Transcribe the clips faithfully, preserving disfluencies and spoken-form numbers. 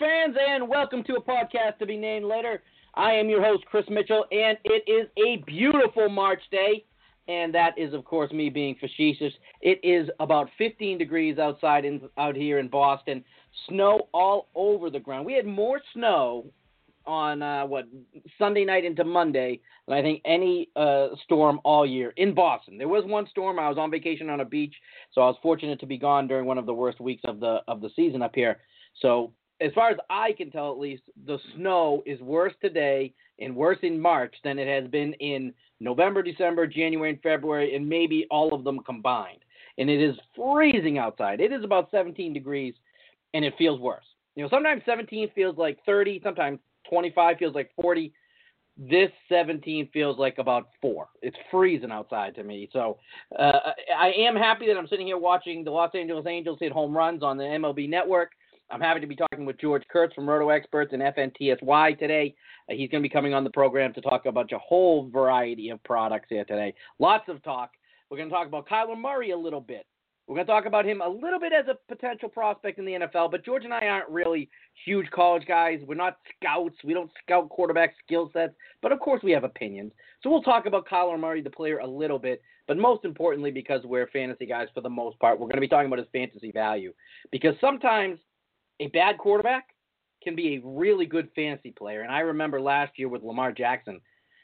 fans, and welcome to a podcast to be named later. I am your host, Chris Mitchell, and it is a beautiful March day, and that is, of course, me being facetious. It is about fifteen degrees outside in, out here in Boston, snow all over the ground. We had more snow on, uh, what, Sunday night into Monday than I think any uh, storm all year in Boston. There was one storm. I was on vacation on a beach, so I was fortunate to be gone during one of the worst weeks of the of the season up here. So as far as I can tell, at least, the snow is worse today and worse in March than it has been in November, December, January, and February, and maybe all of them combined. And it is freezing outside. It is about seventeen degrees, and it feels worse. You know, sometimes seventeen feels like thirty, sometimes twenty-five feels like forty. This seventeen feels like about four. It's freezing outside to me. So uh, I am happy that I'm sitting here watching the Los Angeles Angels hit home runs on the M L B Network. I'm happy to be talking with George Kurtz from Roto Experts and F N T S Y today. Uh, he's going to be coming on the program to talk about a whole variety of products here today. Lots of talk. We're going to talk about Kyler Murray a little bit. We're going to talk about him a little bit as a potential prospect in the N F L, but George and I aren't really huge college guys. We're not scouts. We don't scout quarterback skill sets, but of course we have opinions. So we'll talk about Kyler Murray, the player, a little bit, but most importantly, because we're fantasy guys for the most part, we're going to be talking about his fantasy value. Because sometimes a bad quarterback can be a really good fantasy player. And I remember last year with Lamar Jackson,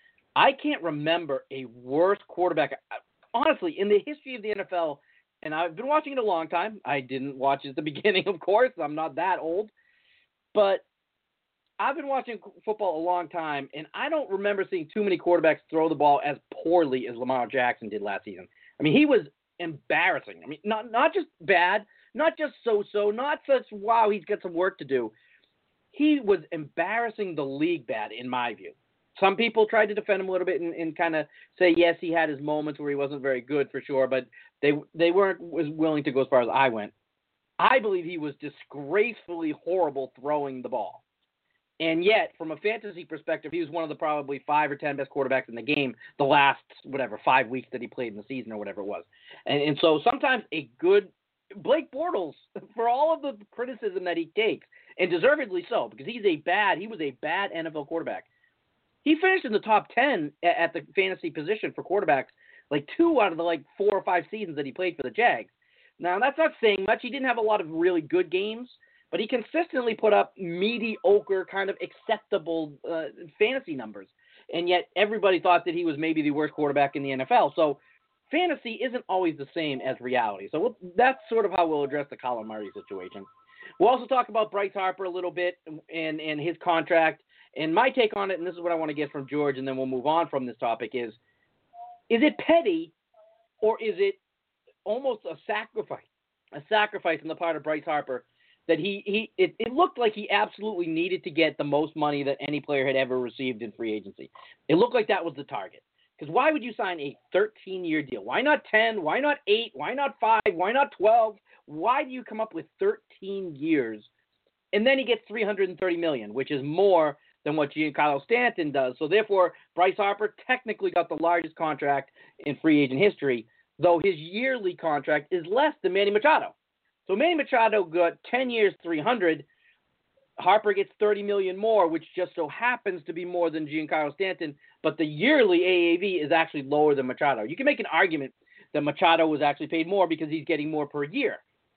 I can't remember a worse quarterback. Honestly, in the history of the N F L, and I've been watching it a long time. I didn't watch it at the beginning, of course. I'm not that old. But I've been watching football a long time, and I don't remember seeing too many quarterbacks throw the ball as poorly as Lamar Jackson did last season. I mean, he was embarrassing. I mean, not not just bad, not just so-so, not such, wow, he's got some work to do. He was embarrassing the league bad, in my view. Some people tried to defend him a little bit and, and kind of say, yes, he had his moments where he wasn't very good for sure, but they they weren't was willing to go as far as I went. I believe he was disgracefully horrible throwing the ball. And yet, from a fantasy perspective, he was one of the probably five or ten best quarterbacks in the game the last, whatever, five weeks that he played in the season or whatever it was. And, and so sometimes a good Blake Bortles, for all of the criticism that he takes, and deservedly so, because he's a bad, he was a bad N F L quarterback. He finished in the top ten at the fantasy position for quarterbacks, like two out of the like four or five seasons that he played for the Jags. Now, that's not saying much. He didn't have a lot of really good games, but he consistently put up mediocre, kind of acceptable uh, fantasy numbers. And yet everybody thought that he was maybe the worst quarterback in the N F L. So fantasy isn't always the same as reality. So we'll, that's sort of how we'll address the Kyler Murray situation. We'll also talk about Bryce Harper a little bit and, and his contract. And my take on it, and this is what I want to get from George, and then we'll move on from this topic, is, is it petty or is it almost a sacrifice, a sacrifice on the part of Bryce Harper that he, he it, it looked like he absolutely needed to get the most money that any player had ever received in free agency. It looked like that was the target. Because why would you sign a thirteen-year deal? Why not ten? Why not eight? Why not five? Why not twelve? Why do you come up with thirteen years? And then he gets three hundred thirty million dollars, which is more than what Giancarlo Stanton does. So therefore, Bryce Harper technically got the largest contract in free agent history, though his yearly contract is less than Manny Machado. So Manny Machado got ten years, three hundred. Harper gets thirty million dollars more, which just so happens to be more than Giancarlo Stanton, but the yearly A A V is actually lower than Machado. You can make an argument that Machado was actually paid more because he's getting more per year.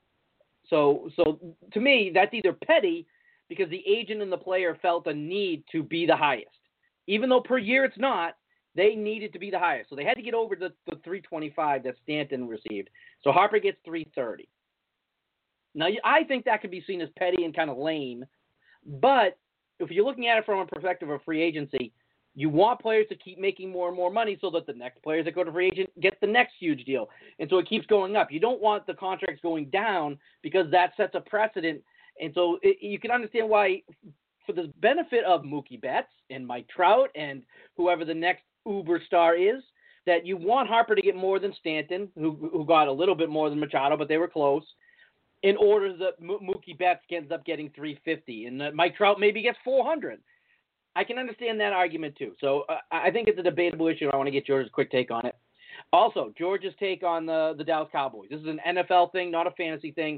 So, so to me, that's either petty because the agent and the player felt a need to be the highest. Even though per year it's not, they needed to be the highest. So they had to get over the, the three twenty-five that Stanton received. So Harper gets three thirty. Now, I think that could be seen as petty and kind of lame. But if you're looking at it from a perspective of free agency, you want players to keep making more and more money so that the next players that go to free agent get the next huge deal. And so it keeps going up. You don't want the contracts going down because that sets a precedent. And so it, you can understand why, for the benefit of Mookie Betts and Mike Trout and whoever the next uber star is, that you want Harper to get more than Stanton, who who got a little bit more than Machado, but they were close, in order that M- Mookie Betts ends up getting three fifty and that Mike Trout maybe gets four hundred. I can understand that argument too. So uh, I think it's a debatable issue. I want to get George's quick take on it. Also, George's take on the, the Dallas Cowboys. This is an N F L thing, not a fantasy thing.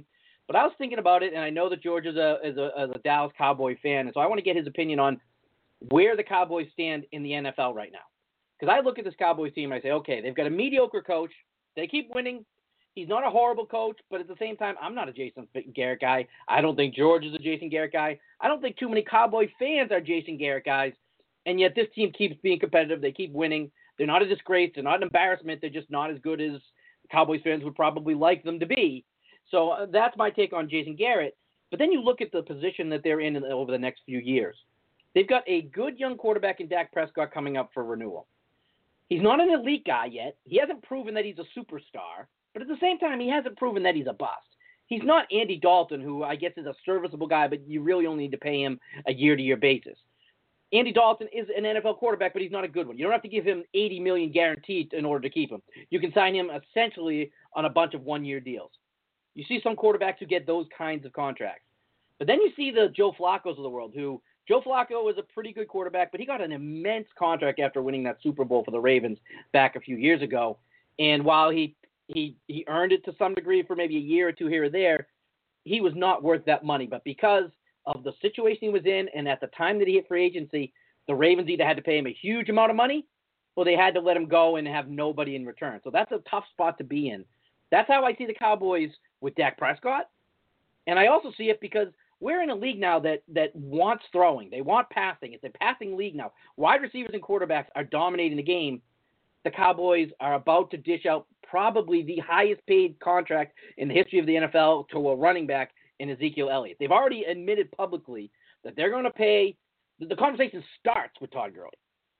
But I was thinking about it, and I know that George is a is a, is a Dallas Cowboy fan, and so I want to get his opinion on where the Cowboys stand in the N F L right now. Because I look at this Cowboys team and I say, okay, they've got a mediocre coach. They keep winning. He's not a horrible coach, but at the same time, I'm not a Jason Garrett guy. I don't think George is a Jason Garrett guy. I don't think too many Cowboy fans are Jason Garrett guys. And yet this team keeps being competitive. They keep winning. They're not a disgrace. They're not an embarrassment. They're just not as good as Cowboys fans would probably like them to be. So uh, that's my take on Jason Garrett. But then you look at the position that they're in over the next few years. They've got a good young quarterback in Dak Prescott coming up for renewal. He's not an elite guy yet. He hasn't proven that he's a superstar. But at the same time, he hasn't proven that he's a bust. He's not Andy Dalton, who I guess is a serviceable guy, but you really only need to pay him a year-to-year basis. Andy Dalton is an N F L quarterback, but he's not a good one. You don't have to give him eighty million dollars guaranteed in order to keep him. You can sign him essentially on a bunch of one-year deals. You see some quarterbacks who get those kinds of contracts. But then you see the Joe Flaccos of the world, who Joe Flacco was a pretty good quarterback, but he got an immense contract after winning that Super Bowl for the Ravens back a few years ago. And while he he he earned it to some degree for maybe a year or two here or there, he was not worth that money. But because of the situation he was in and at the time that he hit free agency, the Ravens either had to pay him a huge amount of money or they had to let him go and have nobody in return. So that's a tough spot to be in. That's how I see the Cowboys with Dak Prescott. And I also see it because we're in a league now that, that wants throwing. They want passing. It's a passing league now. Wide receivers and quarterbacks are dominating the game. The Cowboys are about to dish out probably the highest paid contract in the history of the N F L to a running back in Ezekiel Elliott. They've already admitted publicly that they're going to pay. The conversation starts with Todd Gurley.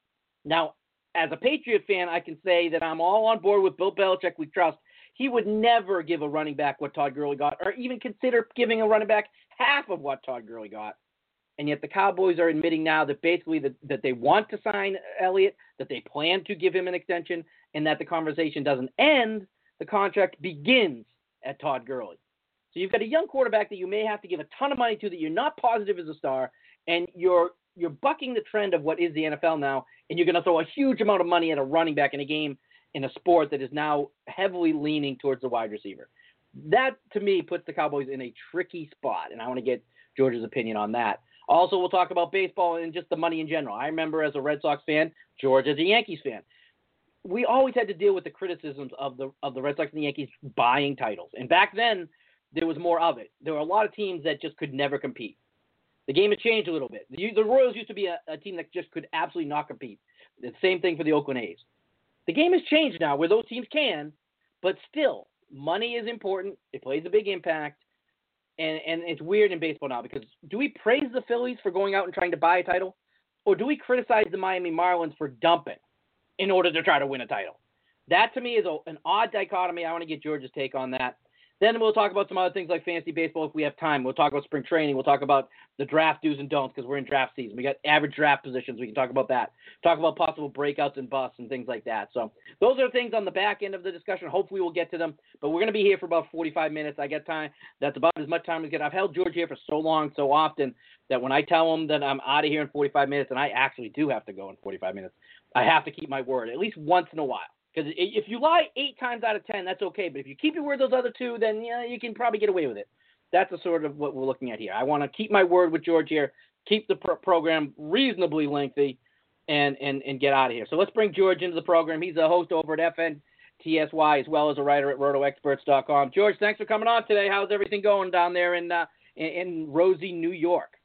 Now, as a Patriot fan, I can say that I'm all on board with Bill Belichick. We trust. He would never give a running back what Todd Gurley got, or even consider giving a running back half of what Todd Gurley got. And yet the Cowboys are admitting now that basically that, that they want to sign Elliott, that they plan to give him an extension, and that the conversation doesn't end. The contract begins at Todd Gurley. So you've got a young quarterback that you may have to give a ton of money to that you're not positive is a star, and you're you're bucking the trend of what is the N F L now, and you're going to throw a huge amount of money at a running back in a game in a sport that is now heavily leaning towards the wide receiver. That, to me, puts the Cowboys in a tricky spot, and I want to get George's opinion on that. Also, we'll talk about baseball and just the money in general. I remember as a Red Sox fan, George as a Yankees fan. We always had to deal with the criticisms of the of the Red Sox and the Yankees buying titles. And back then, there was more of it. There were a lot of teams that just could never compete. The game has changed a little bit. The, the Royals used to be a, a team that just could absolutely not compete. The same thing for the Oakland A's. The game has changed now where those teams can, but still, money is important. It plays a big impact. And, and it's weird in baseball now because do we praise the Phillies for going out and trying to buy a title? Or do we criticize the Miami Marlins for dumping in order to try to win a title? That, to me, is a, an odd dichotomy. I want to get George's take on that. Then we'll talk about some other things like fantasy baseball if we have time. We'll talk about spring training. We'll talk about the draft do's and don'ts because we're in draft season. We got average draft positions. We can talk about that. Talk about possible breakouts and busts and things like that. So those are things on the back end of the discussion. Hopefully we'll get to them. But we're going to be here for about forty-five minutes. I got time. That's about as much time as I get. I've held George here for so long, so often, that when I tell him that I'm out of here in forty-five minutes, and I actually do have to go in forty-five minutes, I have to keep my word at least once in a while. Because if you lie eight times out of ten, that's okay. But if you keep your word those other two, then yeah, you can probably get away with it. That's the sort of what we're looking at here. I want to keep my word with George here, keep the pro- program reasonably lengthy, and, and, and get out of here. So let's bring George into the program. He's a host over at F N T S Y as well as a writer at roto experts dot com. George, thanks for coming on today. How's everything going down there in uh, in, in Rosie, New York?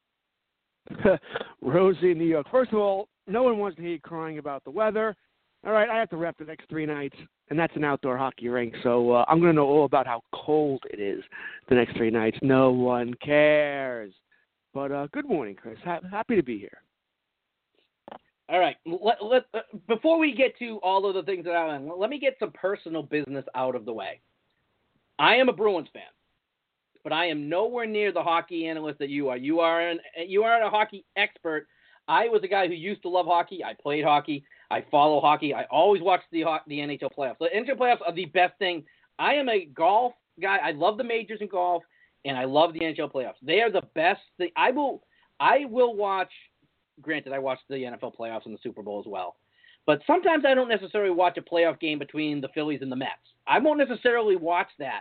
Rosie, New York. First of all, no one wants to hear you crying about the weather. All right, I have to rep the next three nights, and that's an outdoor hockey rink, so uh, I'm going to know all about how cold it is the next three nights. No one cares. But uh, good morning, Chris. Ha- happy to be here. All right. Let, let, uh, before we get to all of the things that I'm in, let me get some personal business out of the way. I am a Bruins fan, but I am nowhere near the hockey analyst that you are. You are an, you are a hockey expert. I was a guy who used to love hockey. I played hockey. I follow hockey. I always watch the the N H L playoffs. The N H L playoffs are the best thing. I am a golf guy. I love the majors in golf, and I love the N H L playoffs. They are the best thing. I will I will watch. Granted, I watch the N F L playoffs and the Super Bowl as well. But sometimes I don't necessarily watch a playoff game between the Phillies and the Mets. I won't necessarily watch that.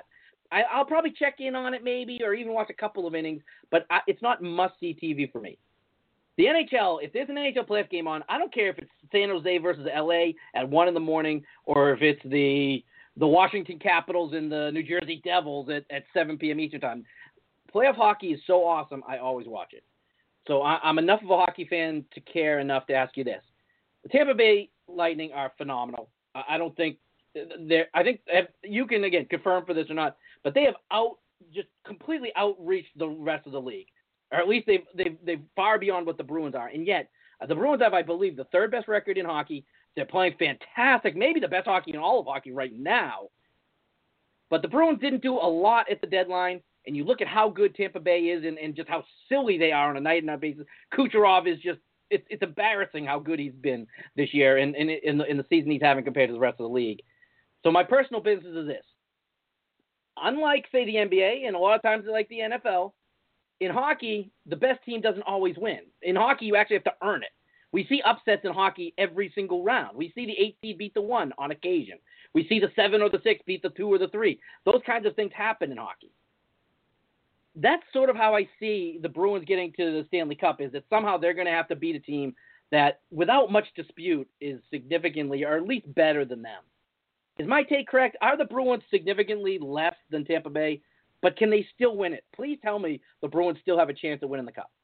I, I'll probably check in on it maybe, or even watch a couple of innings, but I, it's not must-see T V for me. The N H L, if there's an N H L playoff game on, I don't care if it's San Jose versus L A at one in the morning, or if it's the the Washington Capitals and the New Jersey Devils at, at seven p.m. Eastern time. Playoff hockey is so awesome, I always watch it. So I, I'm enough of a hockey fan to care enough to ask you this. The Tampa Bay Lightning are phenomenal. I, I don't think they're, I think you can, again, confirm for this or not, but they have out, just completely outreached the rest of the league. Or at least they've, they've, they've far beyond what the Bruins are. And yet, uh, the Bruins have, I believe, the third best record in hockey. They're playing fantastic, maybe the best hockey in all of hockey right now. But the Bruins didn't do a lot at the deadline. And you look at how good Tampa Bay is and, and just how silly they are on a night-and-night basis. Kucherov is just it's, – it's embarrassing how good he's been this year and in, in, in, the, in the season he's having compared to the rest of the league. So my personal business is this. Unlike, say, the N B A and a lot of times like the N F L, in hockey, the best team doesn't always win. In hockey, you actually have to earn it. We see upsets in hockey every single round. We see the eight seed beat the one on occasion. We see the seven or the six beat the two or the three. Those kinds of things happen in hockey. That's sort of how I see the Bruins getting to the Stanley Cup, is that somehow they're going to have to beat a team that, without much dispute, is significantly or at least better than them. Is my take correct? Are the Bruins significantly less than Tampa Bay? But can they still win it? Please tell me the Bruins still have a chance of winning the Cup.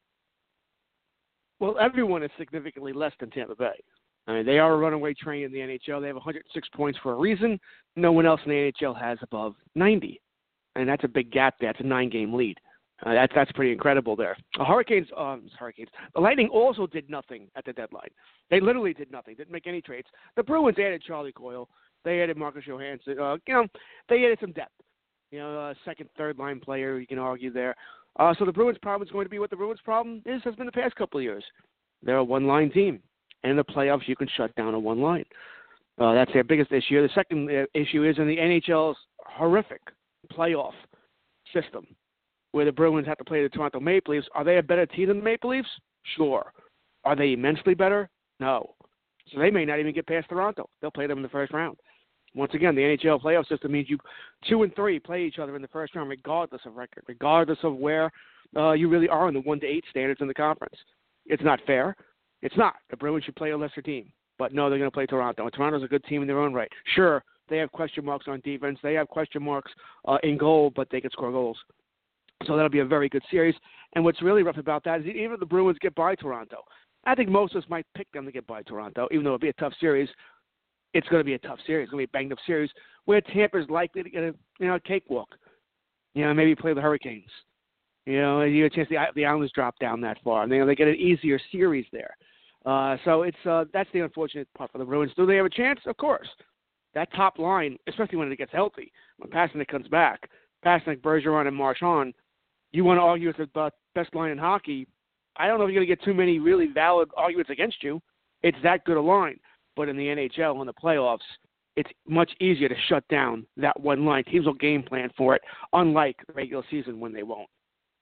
Well, everyone is significantly less than Tampa Bay. I mean, they are a runaway train in the N H L. They have one hundred six points for a reason. No one else in the N H L has above ninety. And that's a big gap there. That's a nine-game lead. Uh, that's that's pretty incredible there. The Hurricanes, um, Hurricanes, the Lightning also did nothing at the deadline. They literally did nothing. Didn't make any trades. The Bruins added Charlie Coyle. They added Marcus Johansson. Uh, you know, they added some depth. You know, uh, second, third line player, you can argue there. Uh, so the Bruins' problem is going to be what the Bruins' problem is, has been the past couple of years. They're a one-line team. And in the playoffs, you can shut down a one line. Uh, that's their biggest issue. The second uh, issue is in the N H L's horrific playoff system, where the Bruins have to play the Toronto Maple Leafs. Are they a better team than the Maple Leafs? Sure. Are they immensely better? No. So they may not even get past Toronto. They'll play them in the first round. Once again, the N H L playoff system means you two and three play each other in the first round, regardless of record, regardless of where uh, you really are in the one to eight standards in the conference. It's not fair. It's not. The Bruins should play a lesser team. But no, they're going to play Toronto. And Toronto's a good team in their own right. Sure, they have question marks on defense. They have question marks uh, in goal, but they can score goals. So that'll be a very good series. And what's really rough about that is even if the Bruins get by Toronto, I think most of us might pick them to get by Toronto, even though it'll be a tough series. It's going to be a tough series. It's going to be a banged-up series where Tampa's likely to get a you know a cakewalk. You know, maybe play the Hurricanes. You know, you get a chance the the Islanders drop down that far, and they they get an easier series there. Uh, so it's uh, that's the unfortunate part for the Bruins. Do they have a chance? Of course. That top line, especially when it gets healthy, when Pasternak comes back, Pasternak, Bergeron, and Marchand, you want to argue it's the best line in hockey. I don't know if you're going to get too many really valid arguments against you. It's that good a line. But in the N H L, in the playoffs, it's much easier to shut down that one line. Teams will game plan for it, unlike the regular season when they won't.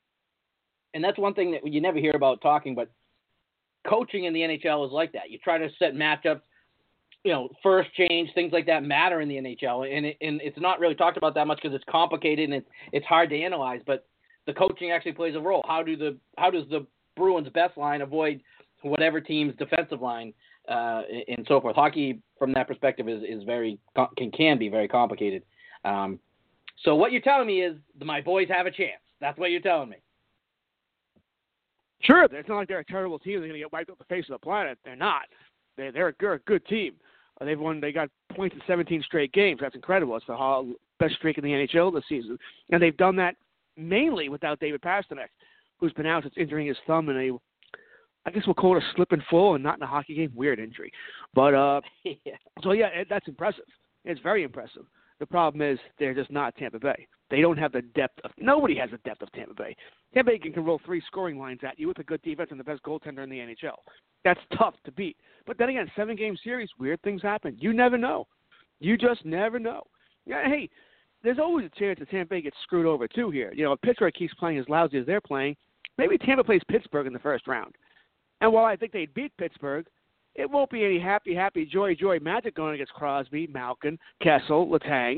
And that's one thing that you never hear about talking, but coaching in the N H L is like that. You try to set matchups, you know, first change, things like that matter in the N H L. And, it, and it's not really talked about that much because it's complicated and it's, it's hard to analyze, but the coaching actually plays a role. How do the how does the Bruins' best line avoid whatever team's defensive line uh, and so forth? Hockey, from that perspective, is, is very can can be very complicated. Um, so what you're telling me is my boys have a chance. That's what you're telling me. Sure, it's not like they're a terrible team. They're going to get wiped off the face of the planet. They're not. They, they're, a, they're a good team. Uh, they've won. They got points in seventeen straight games. That's incredible. It's the best streak in the N H L this season, and they've done that mainly without David Pasternak, who's been out since injuring his thumb in a, I guess we'll call it a slip and fall, and not in a hockey game. Weird injury, but uh, yeah. So yeah, it, that's impressive. It's very impressive. The problem is they're just not Tampa Bay. They don't have the depth of – nobody has the depth of Tampa Bay. Tampa Bay can, can roll three scoring lines at you with a good defense and the best goaltender in the N H L. That's tough to beat. But then again, seven-game series, weird things happen. You never know. You just never know. Yeah, hey, there's always a chance that Tampa Bay gets screwed over too here. You know, if Pittsburgh keeps playing as lousy as they're playing, maybe Tampa plays Pittsburgh in the first round. And while I think they'd beat Pittsburgh, it won't be any happy, happy, joy, joy magic going against Crosby, Malkin, Kessel, Letang.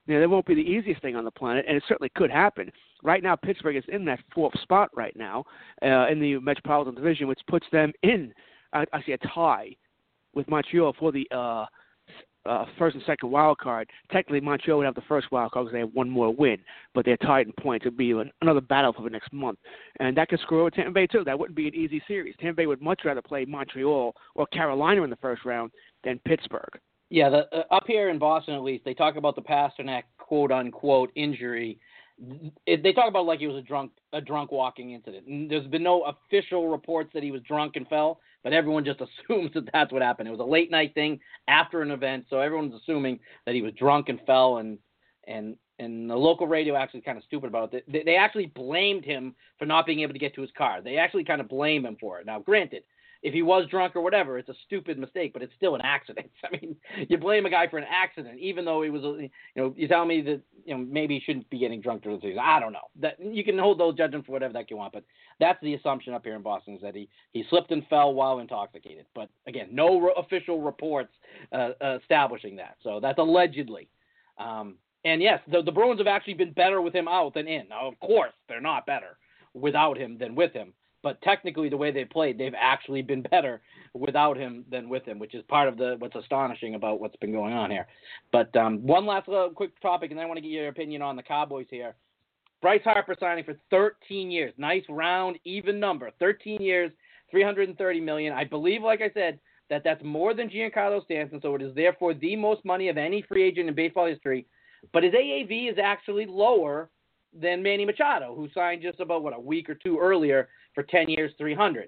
You know, that won't be the easiest thing on the planet, and it certainly could happen. Right now, Pittsburgh is in that fourth spot right now uh, in the Metropolitan Division, which puts them in, uh, actually, a tie with Montreal for the uh, uh, first and second wild card. Technically, Montreal would have the first wild card because they have one more win, but they're tied in points. It would be an, another battle for the next month. And that could screw over Tampa Bay, too. That wouldn't be an easy series. Tampa Bay would much rather play Montreal or Carolina in the first round than Pittsburgh. Yeah, the, uh, up here in Boston, at least, they talk about the Pasternak quote-unquote injury. It, they talk about it like he was a drunk a drunk walking incident. And there's been no official reports that he was drunk and fell, but everyone just assumes that that's what happened. It was a late-night thing after an event, so everyone's assuming that he was drunk and fell, and and, and the local radio actually kind of stupid about it. They, they actually blamed him for not being able to get to his car. They actually kind of blame him for it. Now, granted, if he was drunk or whatever, it's a stupid mistake, but it's still an accident. I mean, you blame a guy for an accident, even though he was, you know, you tell me that, you know, maybe he shouldn't be getting drunk during the season. I don't know. That you can hold those judgments for whatever that you want, but that's the assumption up here in Boston, is that he, he slipped and fell while intoxicated. But again, no re- official reports uh, uh, establishing that. So that's allegedly. Um, and yes, the, the Bruins have actually been better with him out than in. Now, of course, they're not better without him than with him. But technically, the way they played, they've actually been better without him than with him, which is part of the what's astonishing about what's been going on here. But um, one last little quick topic, and then I want to get your opinion on the Cowboys here. Bryce Harper signing for thirteen years. Nice, round, even number. thirteen years, three hundred thirty million dollars. I believe, like I said, that that's more than Giancarlo Stanton, so it is therefore the most money of any free agent in baseball history. But his A A V is actually lower than Manny Machado, who signed just about, what, a week or two earlier for ten years, three hundred.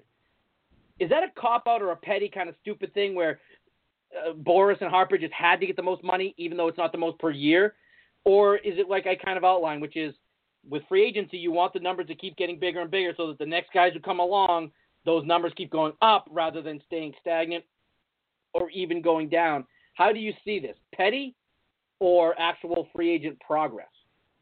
Is that a cop-out or a petty kind of stupid thing where uh, Boris and Harper just had to get the most money, even though it's not the most per year? Or is it like I kind of outlined, which is with free agency, you want the numbers to keep getting bigger and bigger so that the next guys who come along, those numbers keep going up rather than staying stagnant or even going down. How do you see this? Petty or actual free agent progress?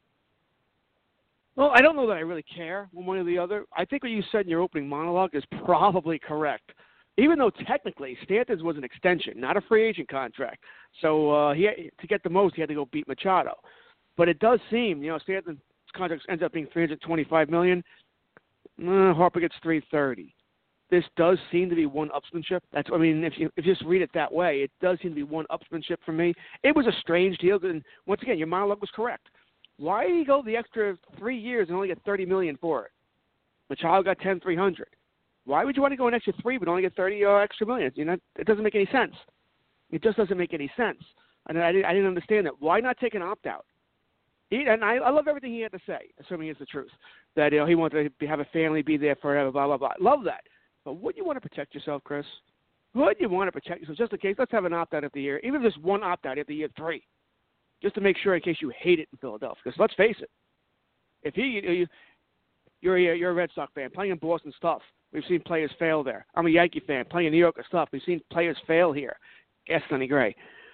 Well, I don't know that I really care one way or the other. I think what you said in your opening monologue is probably correct. Even though technically Stanton's was an extension, not a free agent contract. So uh, he had, to get the most, he had to go beat Machado. But it does seem, you know, Stanton's contract ends up being three hundred twenty-five million dollars. Uh, Harper gets three hundred thirty. This does seem to be one-upsmanship. That's, I mean, if you if you just read it that way, it does seem to be one-upsmanship for me. It was a strange deal, and once again, your monologue was correct. Why did he go the extra three years and only get thirty million dollars for it? Machado got ten, three hundred. Why would you want to go an extra three but only get thirty uh, extra million? You know, it doesn't make any sense. It just doesn't make any sense. And I didn't, I didn't understand that. Why not take an opt-out? He, and I, I love everything he had to say, assuming it's the truth. That, you know, he wanted to be, have a family, be there forever, blah, blah, blah. Love that. But wouldn't you want to protect yourself, Chris? Wouldn't you want to protect yourself? Just in case, let's have an opt-out at the year. Even if there's one opt-out at the year three. Just to make sure in case you hate it in Philadelphia. Because let's face it, if he, you, you're, a, you're a Red Sox fan, playing in Boston's tough. We've seen players fail there. I'm a Yankee fan, playing in New York is tough. We've seen players fail here. Ask Sonny Gray.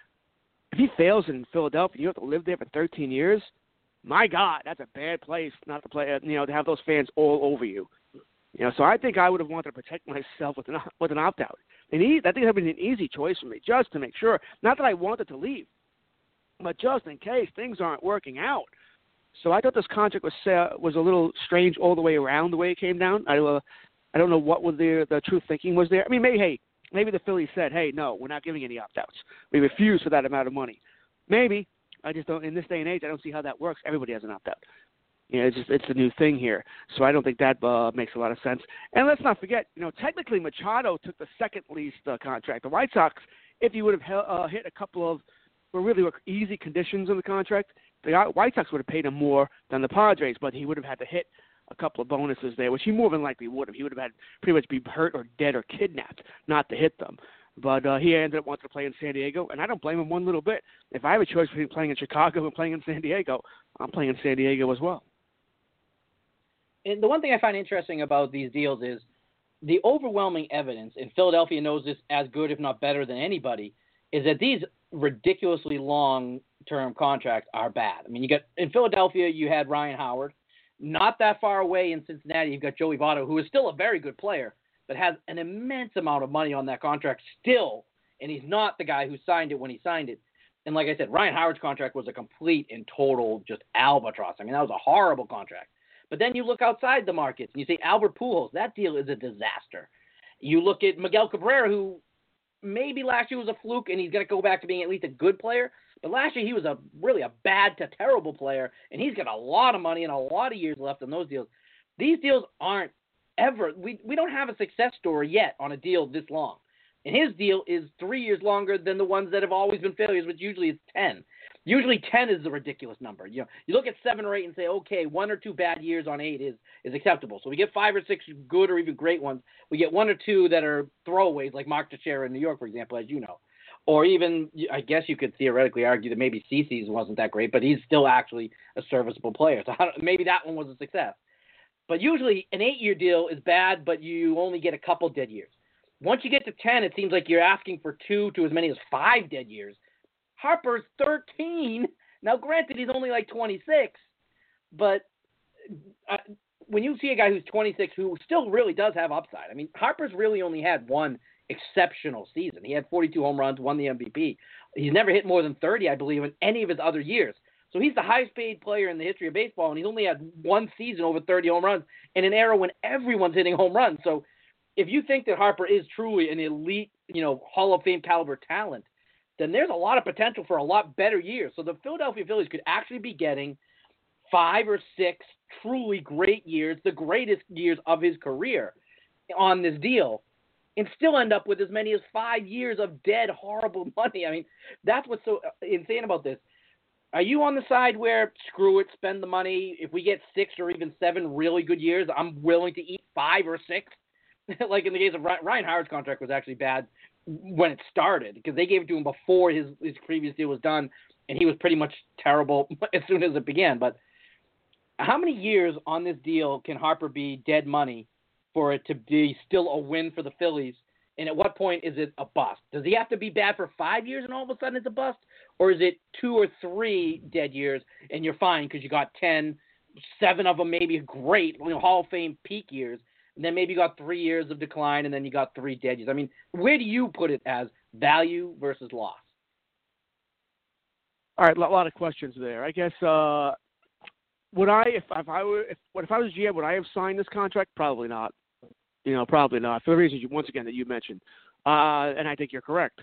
If he fails in Philadelphia, you have to live there for thirteen years. My God, that's a bad place not to play. You know, to have those fans all over you. You know, so I think I would have wanted to protect myself with an with an opt-out. And he, I think that would be an easy choice for me, just to make sure. Not that I wanted to leave, but just in case things aren't working out. So I thought this contract was uh, was a little strange all the way around the way it came down. I uh, I don't know what was the the true thinking was there. I mean, maybe hey, maybe the Phillies said, hey, no, we're not giving any opt-outs. We refuse for that amount of money. Maybe. I just don't. In this day and age, I don't see how that works. Everybody has an opt-out. You know, it's just it's a new thing here. So I don't think that uh, makes a lot of sense. And let's not forget, you know, technically Machado took the second least uh, contract. The White Sox, if you would have uh, hit a couple of were really were easy conditions in the contract, the White Sox would have paid him more than the Padres, but he would have had to hit a couple of bonuses there, which he more than likely would have. He would have had pretty much be hurt or dead or kidnapped not to hit them. But uh, he ended up wanting to play in San Diego, and I don't blame him one little bit. If I have a choice between playing in Chicago and playing in San Diego, I'm playing in San Diego as well. And the one thing I find interesting about these deals is the overwhelming evidence, and Philadelphia knows this as good, if not better than anybody, is that these ridiculously long-term contracts are bad. I mean, you got in Philadelphia, you had Ryan Howard. Not that far away in Cincinnati, you've got Joey Votto, who is still a very good player, but has an immense amount of money on that contract still, and he's not the guy who signed it when he signed it. And like I said, Ryan Howard's contract was a complete and total just albatross. I mean, that was a horrible contract. But then you look outside the markets and you say Albert Pujols, that deal is a disaster. You look at Miguel Cabrera, who maybe last year was a fluke and he's going to go back to being at least a good player. But last year he was a really a bad to terrible player, and he's got a lot of money and a lot of years left on those deals. These deals aren't ever we, – we don't have a success story yet on a deal this long. And his deal is three years longer than the ones that have always been failures, which usually is ten. Usually ten is the ridiculous number. You know, you look at seven or eight and say, okay, one or two bad years on eight is, is acceptable. So we get five or six good or even great ones. We get one or two that are throwaways, like Mark Teixeira in New York, for example, as you know. Or even, I guess you could theoretically argue that maybe CeCe's wasn't that great, but he's still actually a serviceable player. So maybe that one was a success. But usually an eight-year deal is bad, but you only get a couple dead years. Once you get to ten, it seems like you're asking for two to as many as five dead years. Harper's thirteen. Now, granted, he's only like twenty-six, but uh, when you see a guy who's twenty-six who still really does have upside, I mean, Harper's really only had one exceptional season. He had forty-two home runs, won the M V P. He's never hit more than thirty, I believe, in any of his other years. So he's the highest paid player in the history of baseball, and he's only had one season over thirty home runs in an era when everyone's hitting home runs. So if you think that Harper is truly an elite, you know, Hall of Fame caliber talent, then there's a lot of potential for a lot better years. So the Philadelphia Phillies could actually be getting five or six truly great years, the greatest years of his career on this deal, and still end up with as many as five years of dead, horrible money. I mean, that's what's so insane about this. Are you on the side where, screw it, spend the money? If we get six or even seven really good years, I'm willing to eat five or six? Like in the case of Ryan Howard's contract was actually bad when it started because they gave it to him before his, his previous deal was done, and he was pretty much terrible as soon as it began. But how many years on this deal can Harper be dead money for it to be still a win for the Phillies? And at what point is it a bust? Does he have to be bad for five years and all of a sudden it's a bust? Or is it two or three dead years and you're fine because you got ten, seven of them maybe great, you know, Hall of Fame peak years, and then maybe you got three years of decline and then you got three dead years? I mean, where do you put it as value versus loss? All right, a lot of questions there. I guess uh, would I, if, if I were, if, if I was G M, would I have signed this contract? Probably not. You know, probably not, for the reasons, you, once again, that you mentioned. Uh, and I think you're correct.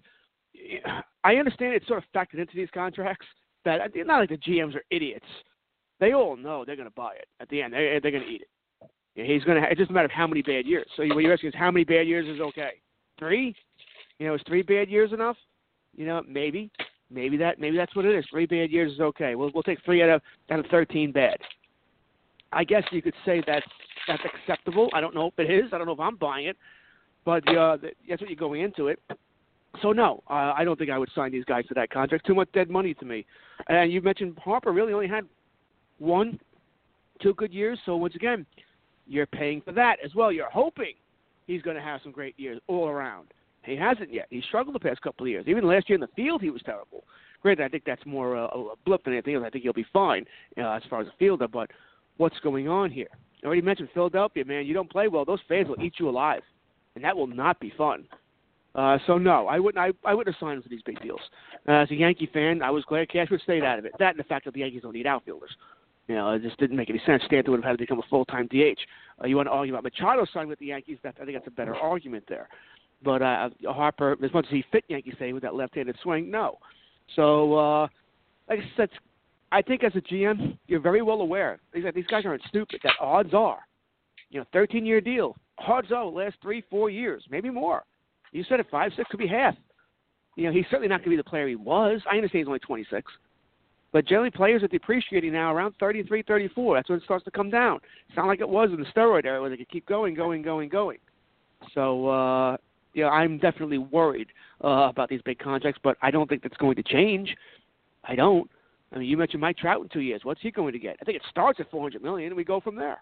I understand it's sort of factored into these contracts that it's not like the G Ms are idiots. They all know they're going to buy it at the end. They, they're going to eat it. Yeah, he's going to. It's just a matter of how many bad years. So what you're asking is how many bad years is okay? Three? You know, is three bad years enough? You know, maybe. Maybe that. Maybe that's what it is. Three bad years is okay. We'll we'll take three out of out of thirteen bad. I guess you could say that's that's acceptable. I don't know if it is. I don't know if I'm buying it, but uh, that's what you're going into it. So no, uh, I don't think I would sign these guys to that contract. Too much dead money to me. And you mentioned Harper really only had one, two good years. So once again, you're paying for that as well. You're hoping he's going to have some great years all around. He hasn't yet. He struggled the past couple of years. Even last year in the field, he was terrible. Granted, I think that's more uh, a blip than anything else. I think he'll be fine uh, as far as a fielder. But what's going on here? I already mentioned Philadelphia, man. You don't play well, those fans will eat you alive, and that will not be fun. Uh, so no, I wouldn't. I, I wouldn't have signed him for these big deals. Uh, as a Yankee fan, I was glad Cashwood stayed out of it. That and the fact that the Yankees don't need outfielders. You know, it just didn't make any sense. Stanton would have had to become a full-time D H. Uh, you want to argue about Machado signing with the Yankees? That, I think that's a better argument there. But uh, Harper, as much as he fit Yankee stadium with that left-handed swing, no. So, uh, like I said, I think as a G M, you're very well aware. These, these guys aren't stupid. That odds are, you know, thirteen-year deal. Odds are the last three, four years, maybe more. You said it, five, six, could be half. You know, he's certainly not going to be the player he was. I understand he's only twenty-six. But generally, players are depreciating now around thirty-three, thirty-four. That's when it starts to come down. It's not like it was in the steroid era where they could keep going, going, going, going. So, uh, yeah, I'm definitely worried uh, about these big contracts, but I don't think that's going to change. I don't. I mean, you mentioned Mike Trout in two years. What's he going to get? I think it starts at four hundred million dollars, and we go from there.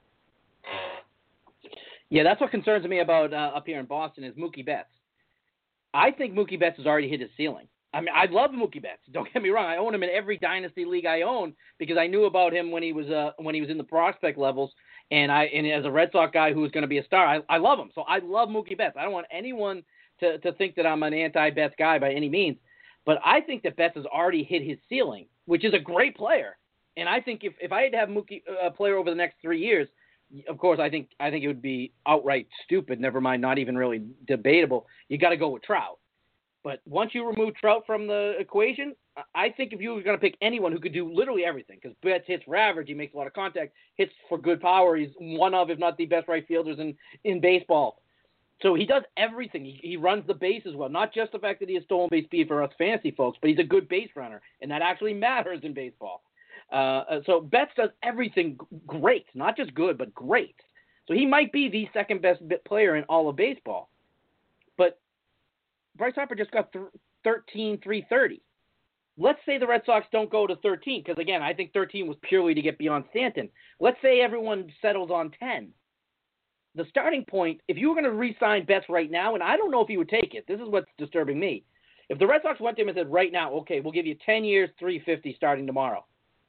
Yeah, that's what concerns me about uh, up here in Boston is Mookie Betts. I think Mookie Betts has already hit his ceiling. I mean, I love Mookie Betts. Don't get me wrong. I own him in every dynasty league I own because I knew about him when he was uh, when he was in the prospect levels, and I and as a Red Sox guy who was going to be a star, I, I love him. So I love Mookie Betts. I don't want anyone to, to think that I'm an anti-Betts guy by any means. But I think that Betts has already hit his ceiling, which is a great player. And I think if, if I had to have Mookie uh, player over the next three years, of course, I think I think it would be outright stupid, never mind not even really debatable. You got to go with Trout. But once you remove Trout from the equation, I think if you were going to pick anyone who could do literally everything, because Betts hits for average, he makes a lot of contact, hits for good power, he's one of, if not the best right fielders in, in baseball. So he does everything. He, he runs the bases well, not just the fact that he has stolen base speed for us fantasy folks, but he's a good base runner, and that actually matters in baseball. Uh, so Betts does everything great, not just good, but great. So he might be the second best player in all of baseball. But Bryce Harper just got th- thirteen three thirty. Let's say the Red Sox don't go to thirteen, because, again, I think thirteen was purely to get beyond Stanton. Let's say everyone settles on ten. The starting point, if you were going to re-sign Betts right now, and I don't know if he would take it. This is what's disturbing me. If the Red Sox went to him and said, right now, okay, we'll give you ten years, three fifty starting tomorrow,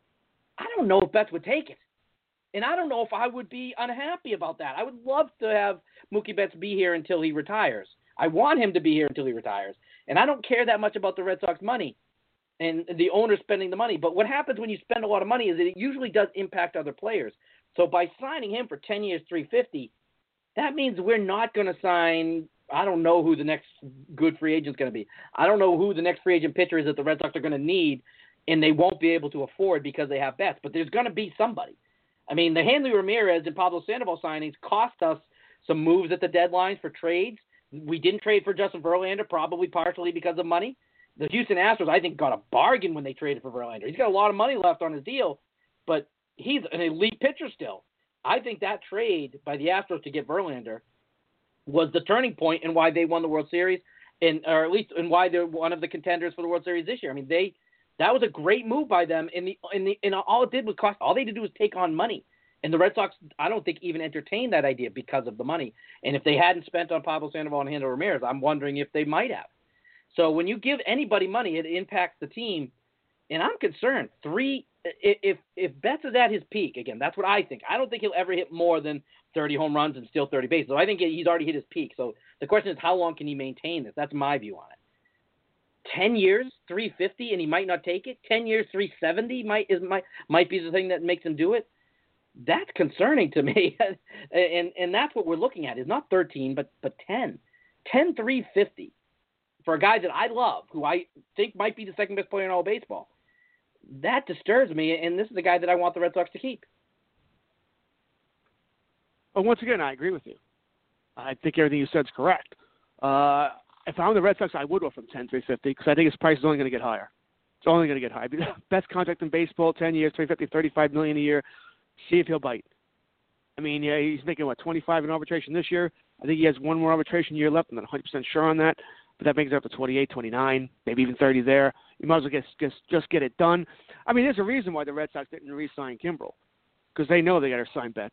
I don't know if Betts would take it. And I don't know if I would be unhappy about that. I would love to have Mookie Betts be here until he retires. I want him to be here until he retires. And I don't care that much about the Red Sox money and the owner spending the money. But what happens when you spend a lot of money is that it usually does impact other players. So by signing him for ten years, three fifty, that means we're not going to sign, I don't know who the next good free agent is going to be. I don't know who the next free agent pitcher is that the Red Sox are going to need and they won't be able to afford because they have Betts. But there's going to be somebody. I mean, the Hanley Ramirez and Pablo Sandoval signings cost us some moves at the deadlines for trades. We didn't trade for Justin Verlander, probably partially because of money. The Houston Astros, I think, got a bargain when they traded for Verlander. He's got a lot of money left on his deal, but he's an elite pitcher still. I think that trade by the Astros to get Verlander was the turning point in why they won the World Series, and or at least in why they're one of the contenders for the World Series this year. I mean, they that was a great move by them. In the in the and all it did was cost. All they had to do was take on money, and the Red Sox, I don't think, even entertained that idea because of the money. And if they hadn't spent on Pablo Sandoval and Hanley Ramirez, I'm wondering if they might have. So when you give anybody money, it impacts the team, and I'm concerned. Three. If if Betts is at his peak, again, that's what I think. I don't think he'll ever hit more than thirty home runs and steal thirty bases. So I think he's already hit his peak. So the question is, how long can he maintain this? That's my view on it. Ten years, three fifty, and he might not take it. Ten years, three seventy might is might might be the thing that makes him do it. That's concerning to me, and and that's what we're looking at. Is not thirteen, but but ten, ten, three fifty for a guy that I love, who I think might be the second best player in all of baseball. That disturbs me, and this is the guy that I want the Red Sox to keep. Well, once again, I agree with you. I think everything you said is correct. Uh, if I'm the Red Sox, I would offer him ten, three fifty because I think his price is only going to get higher. It's only going to get higher. Best contract in baseball, ten years, three fifty, thirty-five million dollars a year. See if he'll bite. I mean, yeah, he's making, what, twenty-five in arbitration this year. I think he has one more arbitration year left. I'm not one hundred percent sure on that. But that brings it up to twenty-eight, twenty-nine, maybe even thirty there. You might as well just, just, just get it done. I mean, there's a reason why the Red Sox didn't re-sign Kimbrel, because they know they got to sign Betts,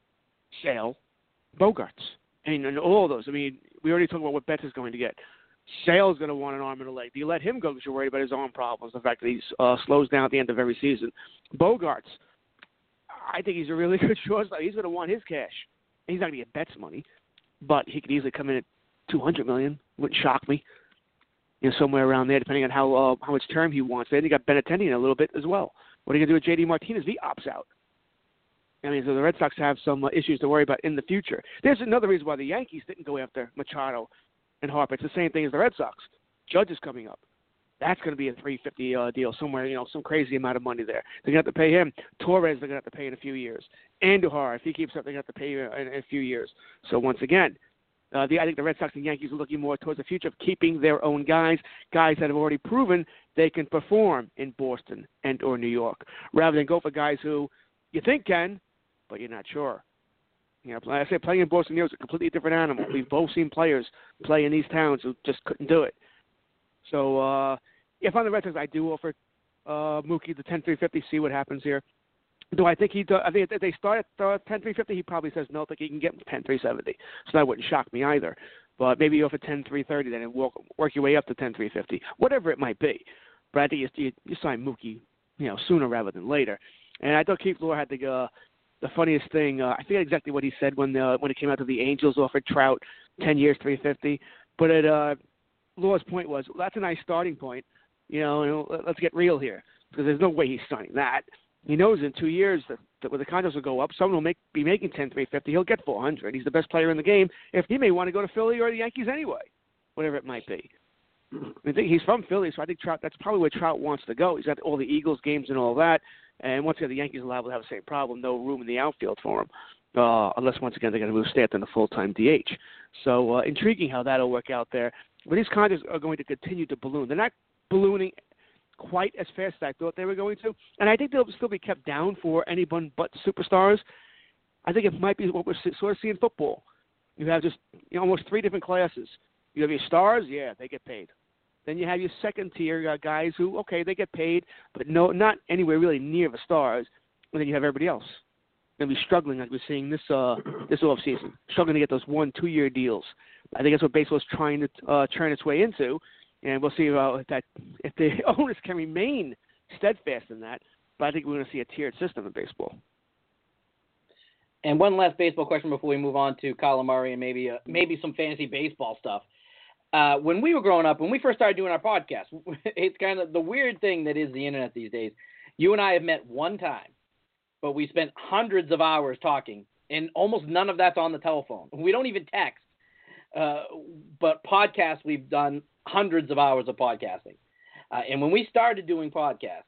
Sale, Bogarts, and, and all those. I mean, we already talked about what Betts is going to get. Sale's going to want an arm and a leg. Do you let him go because you're worried about his own problems, the fact that he uh, slows down at the end of every season? Bogarts, I think he's a really good shortstop. He's going to want his cash. He's not going to get Betts money, but he could easily come in at two hundred million dollars. Wouldn't shock me. You know, somewhere around there, depending on how uh, how much term he wants. Then you got Benintendi in a little bit as well. What are you going to do with J D Martinez if he opts out? I mean, so the Red Sox have some uh, issues to worry about in the future. There's another reason why the Yankees didn't go after Machado and Harper. It's the same thing as the Red Sox. Judge is coming up. That's going to be a three fifty uh, deal somewhere, you know, some crazy amount of money there. They're going to have to pay him. Torres, they're going to have to pay in a few years. Andujar, if he keeps up, they're going to have to pay in, in a few years. So once again, Uh, the, I think the Red Sox and Yankees are looking more towards the future of keeping their own guys, guys that have already proven they can perform in Boston and or New York, rather than go for guys who you think can, but you're not sure. You know, like I said, playing in Boston, New York is a completely different animal. We've both seen players play in these towns who just couldn't do it. So uh, if I'm the Red Sox, I do offer uh, Mookie the ten three fifty, see what happens here. Do I think he does? I think if they start at uh, ten three fifty, he probably says no. I think he can get ten three seventy. So that wouldn't shock me either. But maybe you offer ten three thirty then and work, work your way up to ten three fifty, whatever it might be. But I think you, you, you sign Mookie, you know, sooner rather than later. And I thought Keith Law had the uh, the funniest thing. Uh, I forget exactly what he said when uh, when it came out to the Angels offered Trout ten years three fifty. But it, uh, Law's point was, well, that's a nice starting point. You know, and let's get real here, because there's no way he's signing that. He knows in two years that, that when the contracts will go up, someone will make, be making ten, three fifty. He'll get four hundred. He's the best player in the game. If he may want to go to Philly or the Yankees anyway, whatever it might be. I think he's from Philly, so I think Trout, that's probably where Trout wants to go. He's got all the Eagles games and all that. And once again, the Yankees are liable to have the same problem. No room in the outfield for him. Uh, unless, once again, they're going to move Stanton to full-time D H. So uh, intriguing how that will work out there. But these contracts are going to continue to balloon. They're not ballooning quite as fast as I thought they were going to. And I think they'll still be kept down for anyone but superstars. I think it might be what we're sort of seeing in football. You have just you know, almost three different classes. You have your stars, yeah, they get paid. Then you have your second-tier uh, guys who, okay, they get paid, but no, not anywhere really near the stars. And then you have everybody else. They'll be struggling, like we're seeing this uh, this offseason, struggling to get those one, two-year deals. I think that's what baseball's trying to uh, turn its way into, and we'll see uh, if that if the owners can remain steadfast in that. But I think we're going to see a tiered system in baseball. And one last baseball question before we move on to Kyler Murray and maybe uh, maybe some fantasy baseball stuff. Uh, when we were growing up, when we first started doing our podcast, it's kind of the weird thing that is the internet these days. You and I have met one time, but we spent hundreds of hours talking, and almost none of that's on the telephone. We don't even text. Uh, but podcasts, we've done hundreds of hours of podcasting. Uh, and when we started doing podcasts,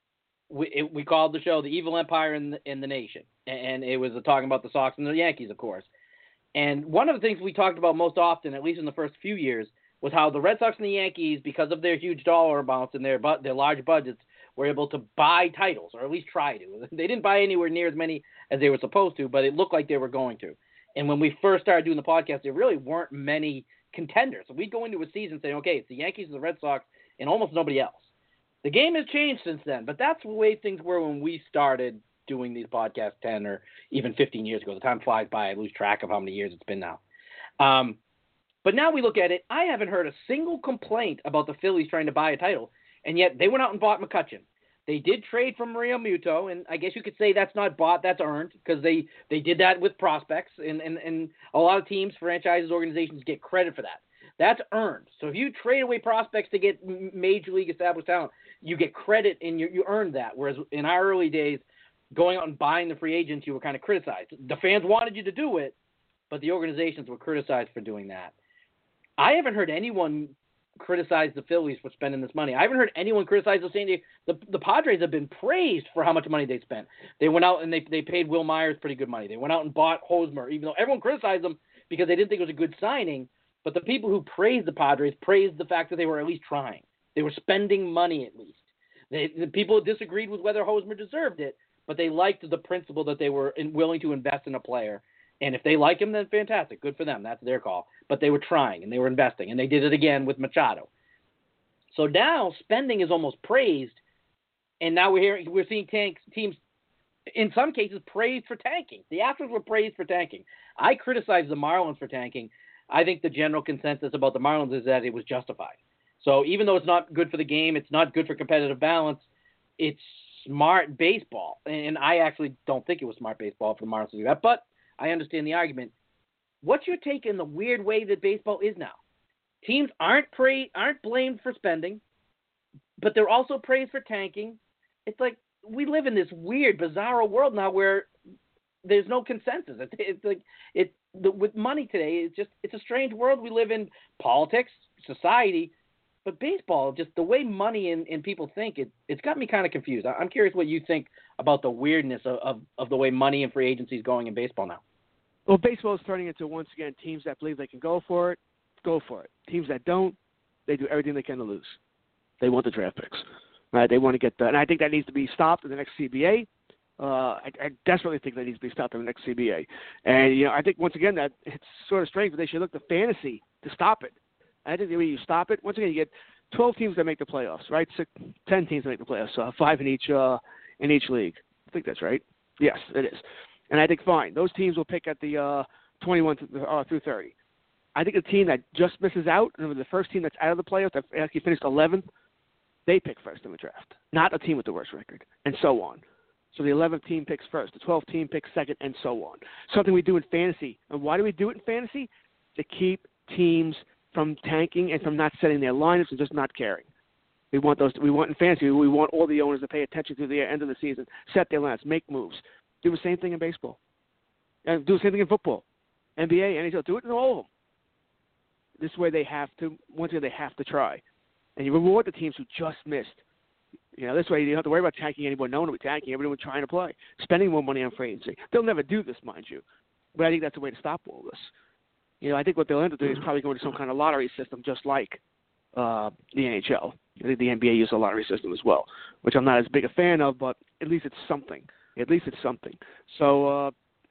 we, it, we called the show The Evil Empire in the, in the Nation. And it was talking about the Sox and the Yankees, of course. And one of the things we talked about most often, at least in the first few years, was how the Red Sox and the Yankees, because of their huge dollar amounts and their bu- their large budgets, were able to buy titles, or at least try to. They didn't buy anywhere near as many as they were supposed to, but it looked like they were going to. And when we first started doing the podcast, there really weren't many contenders. So we'd go into a season saying, okay, it's the Yankees and the Red Sox and almost nobody else. The game has changed since then, but that's the way things were when we started doing these podcasts ten or even fifteen years ago. The time flies by. I lose track of how many years it's been now. Um, but now we look at it, I haven't heard a single complaint about the Phillies trying to buy a title, and yet they went out and bought McCutchen. They did trade from Mario Muto, and I guess you could say that's not bought, that's earned, because they, they did that with prospects, and, and, and a lot of teams, franchises, organizations get credit for that. That's earned. So if you trade away prospects to get major league established talent, you get credit and you, you earned that, whereas in our early days, going out and buying the free agents, you were kind of criticized. The fans wanted you to do it, but the organizations were criticized for doing that. I haven't heard anyone criticize the Phillies for spending this money. I haven't heard anyone criticize the San Diego. The, the Padres have been praised for how much money they spent. They went out and they they paid Will Myers pretty good money. They went out and bought Hosmer, even though everyone criticized them because they didn't think it was a good signing. But the people who praised the Padres praised the fact that they were at least trying. They were spending money at least. They, the people disagreed with whether Hosmer deserved it, but they liked the principle that they were in, willing to invest in a player. And if they like him, then fantastic. Good for them. That's their call. But they were trying, and they were investing, and they did it again with Machado. So now spending is almost praised, and now we're hearing, we're seeing tanks, teams, in some cases, praised for tanking. The Astros were praised for tanking. I criticize the Marlins for tanking. I think the general consensus about the Marlins is that it was justified. So even though it's not good for the game, it's not good for competitive balance, it's smart baseball. And I actually don't think it was smart baseball for the Marlins to do that, but I understand the argument. What's your take in the weird way that baseball is now? Teams aren't pra- aren't blamed for spending, but they're also praised for tanking. It's like we live in this weird, bizarre world now where there's no consensus. It's, it's like it the, with money today. It's just it's a strange world we live in. Politics, society, but baseball, just the way money and, and people think, it it's got me kind of confused. I'm curious what you think about the weirdness of, of, of the way money and free agency is going in baseball now. Well, baseball is turning into, once again, teams that believe they can go for it, go for it. Teams that don't, they do everything they can to lose. They want the draft picks. Right? They want to get the, and I think that needs to be stopped in the next C B A. Uh, I, I desperately think that needs to be stopped in the next C B A. And, you know, I think, once again, that it's sort of strange, but they should look to fantasy to stop it. I think the way you stop it, once again, you get twelve teams that make the playoffs, right? Six, ten teams that make the playoffs, uh, five in each uh, in each league. I think that's right. Yes, it is. And I think, fine, those teams will pick at the uh, twenty-one to, uh, through thirty. I think the team that just misses out, and the first team that's out of the playoffs, that actually finished eleventh, they pick first in the draft, not a team with the worst record, and so on. So the eleventh team picks first, the twelfth team picks second, and so on. Something we do in fantasy. And why do we do it in fantasy? To keep teams from tanking and from not setting their lineups and just not caring. We want those. We want in fantasy. We want all the owners to pay attention to the end of the season, set their lines, make moves. Do the same thing in baseball, and do the same thing in football, N B A, N H L. Do it in all of them. This way, they have to. Once again, they have to try, and you reward the teams who just missed. You know, this way you don't have to worry about tanking anybody. No one will be tanking. Everyone trying to play, spending more money on free agency. They'll never do this, mind you, but I think that's the way to stop all this. You know, I think what they'll end up doing is probably going to some kind of lottery system, just like uh, the N H L. I think the N B A uses a lottery system as well, which I'm not as big a fan of, but at least it's something. At least it's something. So, uh,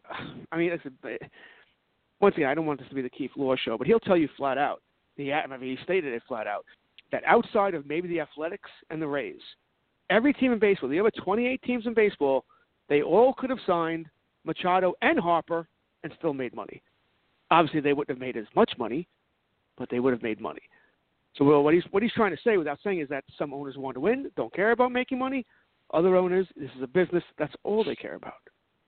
I mean, it's, once again, I don't want this to be the Keith Law show, but he'll tell you flat out. He, I mean, he stated it flat out that outside of maybe the Athletics and the Rays, every team in baseball, the other twenty-eight teams in baseball, they all could have signed Machado and Harper and still made money. Obviously, they wouldn't have made as much money, but they would have made money. So well, what he's what he's trying to say without saying is that some owners want to win, don't care about making money. Other owners, this is a business, that's all they care about,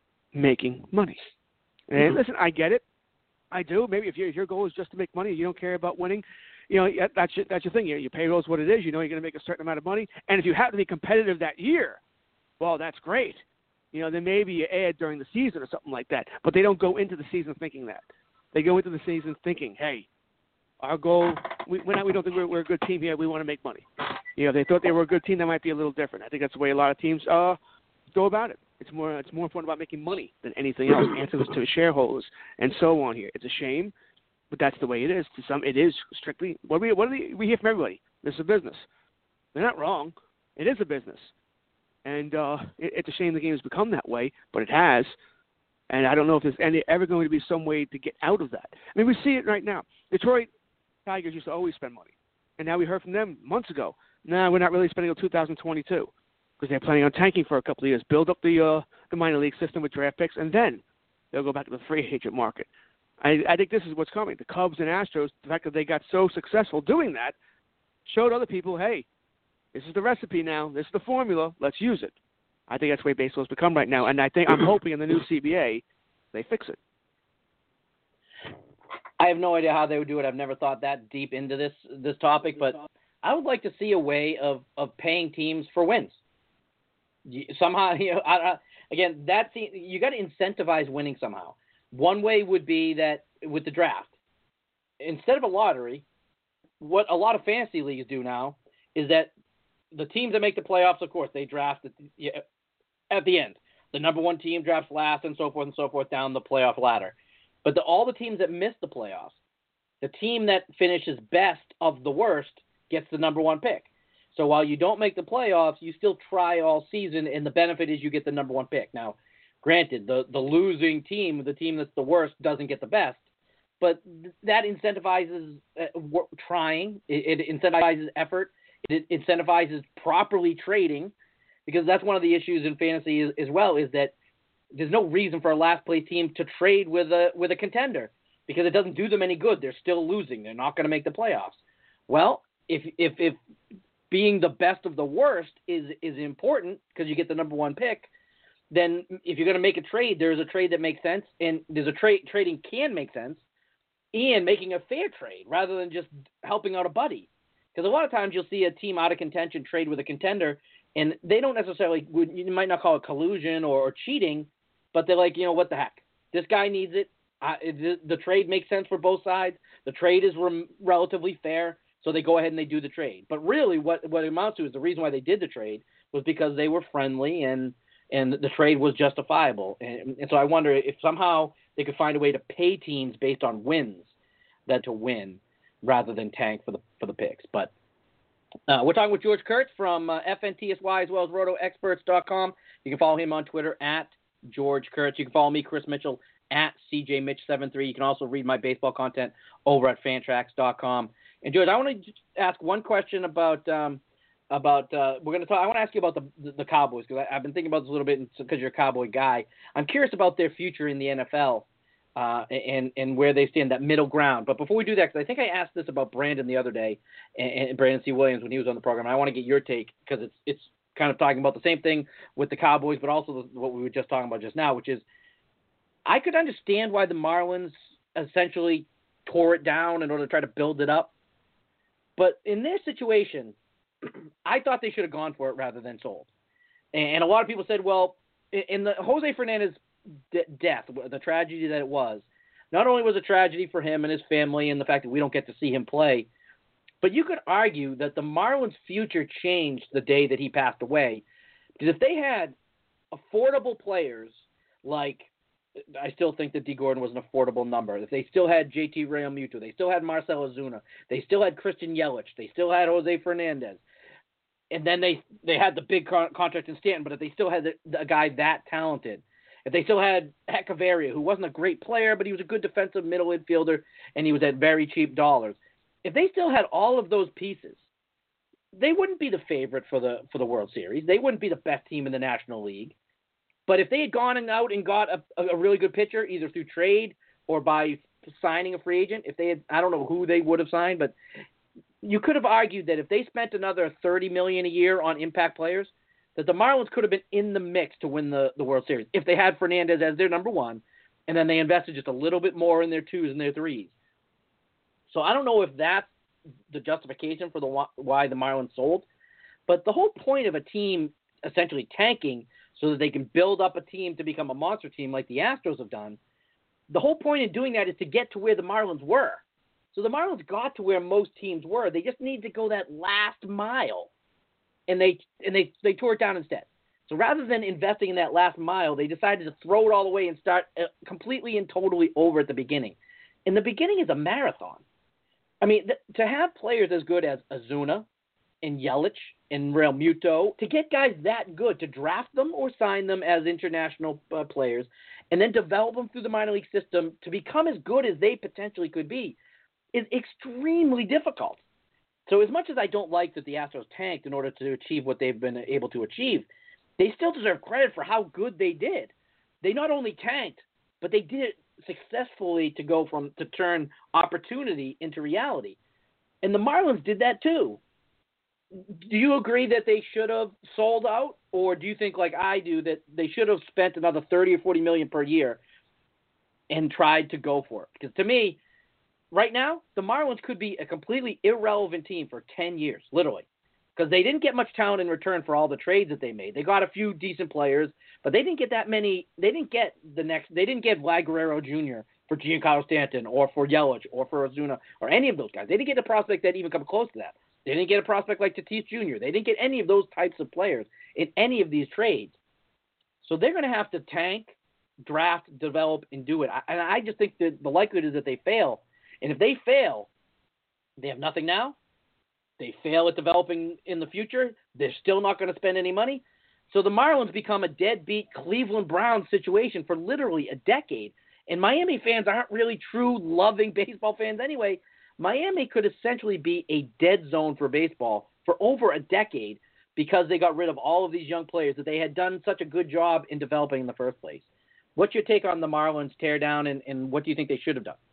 making money. And mm-hmm. listen, I get it. I do. Maybe if, you, if your goal is just to make money, you don't care about winning, you know, that's your, that's your thing. Your, your payroll is what it is. You know you're going to make a certain amount of money. And if you happen to be competitive that year, well, that's great. You know, then maybe you add during the season or something like that. But they don't go into the season thinking that. They go into the season thinking, hey, our goal, we, we're not, we don't think we're, we're a good team here. We want to make money. You know, if they thought they were a good team, that might be a little different. I think that's the way a lot of teams uh, go about it. It's more it's more important about making money than anything else, answers to the shareholders, and so on here. It's a shame, but that's the way it is. To some, it is strictly, what do we, what do we, we hear from everybody? This is a business. They're not wrong. It is a business. And uh, it, it's a shame the game has become that way, but it has. And I don't know if there's any, ever going to be some way to get out of that. I mean, we see it right now. Detroit Tigers used to always spend money. And now we heard from them months ago. No, we're not really spending until two thousand twenty-two because they're planning on tanking for a couple of years, build up the uh, the minor league system with draft picks, and then they'll go back to the free agent market. I, I think this is what's coming. The Cubs and Astros, the fact that they got so successful doing that, showed other people, hey, this is the recipe now. This is the formula. Let's use it. I think that's the way baseball's become right now, and I think I'm hoping in the new C B A they fix it. I have no idea how they would do it. I've never thought that deep into this this topic, but I would like to see a way of, of paying teams for wins. Somehow, you know, I, I, again, that's you got to incentivize winning somehow. One way would be that with the draft, instead of a lottery, what a lot of fantasy leagues do now is that the teams that make the playoffs, of course, they draft at the, at the end. The number one team drafts last, and so forth and so forth down the playoff ladder. But the, all the teams that miss the playoffs, the team that finishes best of the worst gets the number one pick. So while you don't make the playoffs, you still try all season, and the benefit is you get the number one pick. Now, granted, the, the losing team, the team that's the worst, doesn't get the best, but th- that incentivizes uh, w- trying. It, it incentivizes effort. It incentivizes properly trading, because that's one of the issues in fantasy as, as well, is that there's no reason for a last place team to trade with a with a contender because it doesn't do them any good. They're still losing. They're not going to make the playoffs. Well, if if if being the best of the worst is is important because you get the number one pick, then if you're going to make a trade, there's a trade that makes sense, and there's a trade trading can make sense, and making a fair trade rather than just helping out a buddy. Because a lot of times you'll see a team out of contention trade with a contender, and they don't necessarily, you might not call it collusion or, or cheating, but they're like, you know, what the heck? This guy needs it. I, the, the trade makes sense for both sides. The trade is rem- relatively fair, so they go ahead and they do the trade. But really what, what it amounts to is the reason why they did the trade was because they were friendly and, and the trade was justifiable. And, and so I wonder if somehow they could find a way to pay teams based on wins than to win rather than tank for the for the picks. But uh, we're talking with George Kurtz from uh, F N T S Y as well as roto experts dot com. You can follow him on Twitter at George Kurtz. You can follow me, Chris Mitchell, at C J Mitch seventy-three. You can also read my baseball content over at Fantrax dot com. And George, I want to ask one question about um, about uh, we're going to talk. I want to ask you about the the, the Cowboys because I've been thinking about this a little bit because you're a Cowboy guy. I'm curious about their future in the N F L. Uh, and, and where they stand, that middle ground. But before we do that, because I think I asked this about Brandon the other day, and, and Brandon C. Williams when he was on the program, and I want to get your take because it's it's kind of talking about the same thing with the Cowboys, but also the, what we were just talking about just now, which is I could understand why the Marlins essentially tore it down in order to try to build it up. But in their situation, I thought they should have gone for it rather than sold. And a lot of people said, well, in the Jose Fernandez de- death, the tragedy that it was, not only was it a tragedy for him and his family and the fact that we don't get to see him play, but you could argue that the Marlins' future changed the day that he passed away. Because if they had affordable players like, I still think that D. Gordon was an affordable number. If they still had J T Realmuto, they still had Marcell Ozuna, they still had Christian Yelich, they still had Jose Fernandez, and then they, they had the big con- contract in Stanton, but if they still had the, a guy that talented, if they still had Hechavarria, who wasn't a great player, but he was a good defensive middle infielder, and he was at very cheap dollars. If they still had all of those pieces, they wouldn't be the favorite for the for the World Series. They wouldn't be the best team in the National League. But if they had gone out and got a, a really good pitcher, either through trade or by signing a free agent, if they had, I don't know who they would have signed, but you could have argued that if they spent another thirty million dollars a year on impact players, that the Marlins could have been in the mix to win the, the World Series if they had Fernandez as their number one, and then they invested just a little bit more in their twos and their threes. So I don't know if that's the justification for the why the Marlins sold, but the whole point of a team essentially tanking so that they can build up a team to become a monster team like the Astros have done, the whole point of doing that is to get to where the Marlins were. So the Marlins got to where most teams were. They just need to go that last mile, and they and they, they tore it down instead. So rather than investing in that last mile, they decided to throw it all away and start completely and totally over at the beginning. And the beginning is a marathon. I mean, th- to have players as good as Ozuna and Yelich and Realmuto, to get guys that good, to draft them or sign them as international uh, players, and then develop them through the minor league system to become as good as they potentially could be, is extremely difficult. So as much as I don't like that the Astros tanked in order to achieve what they've been able to achieve, they still deserve credit for how good they did. They not only tanked, but they did it successfully to go from to turn opportunity into reality. And the Marlins did that too. Do you agree that they should have sold out, or do you think, like I do, that they should have spent another thirty or forty million per year and tried to go for it? Because to me, right now, the Marlins could be a completely irrelevant team for ten years, literally, because they didn't get much talent in return for all the trades that they made. They got a few decent players, but they didn't get that many. They didn't get the next. They didn't get Vlad Guerrero Junior for Giancarlo Stanton or for Yelich or for Ozuna or any of those guys. They didn't get a prospect that even come close to that. They didn't get a prospect like Tatis Junior They didn't get any of those types of players in any of these trades. So they're going to have to tank, draft, develop, and do it. And I just think that the likelihood is that they fail. And if they fail, they have nothing now. They fail at developing in the future. They're still not going to spend any money. So the Marlins become a deadbeat Cleveland Browns situation for literally a decade. And Miami fans aren't really true loving baseball fans anyway. Miami could essentially be a dead zone for baseball for over a decade because they got rid of all of these young players that they had done such a good job in developing in the first place. What's your take on the Marlins tear down, and, and what do you think they should have done?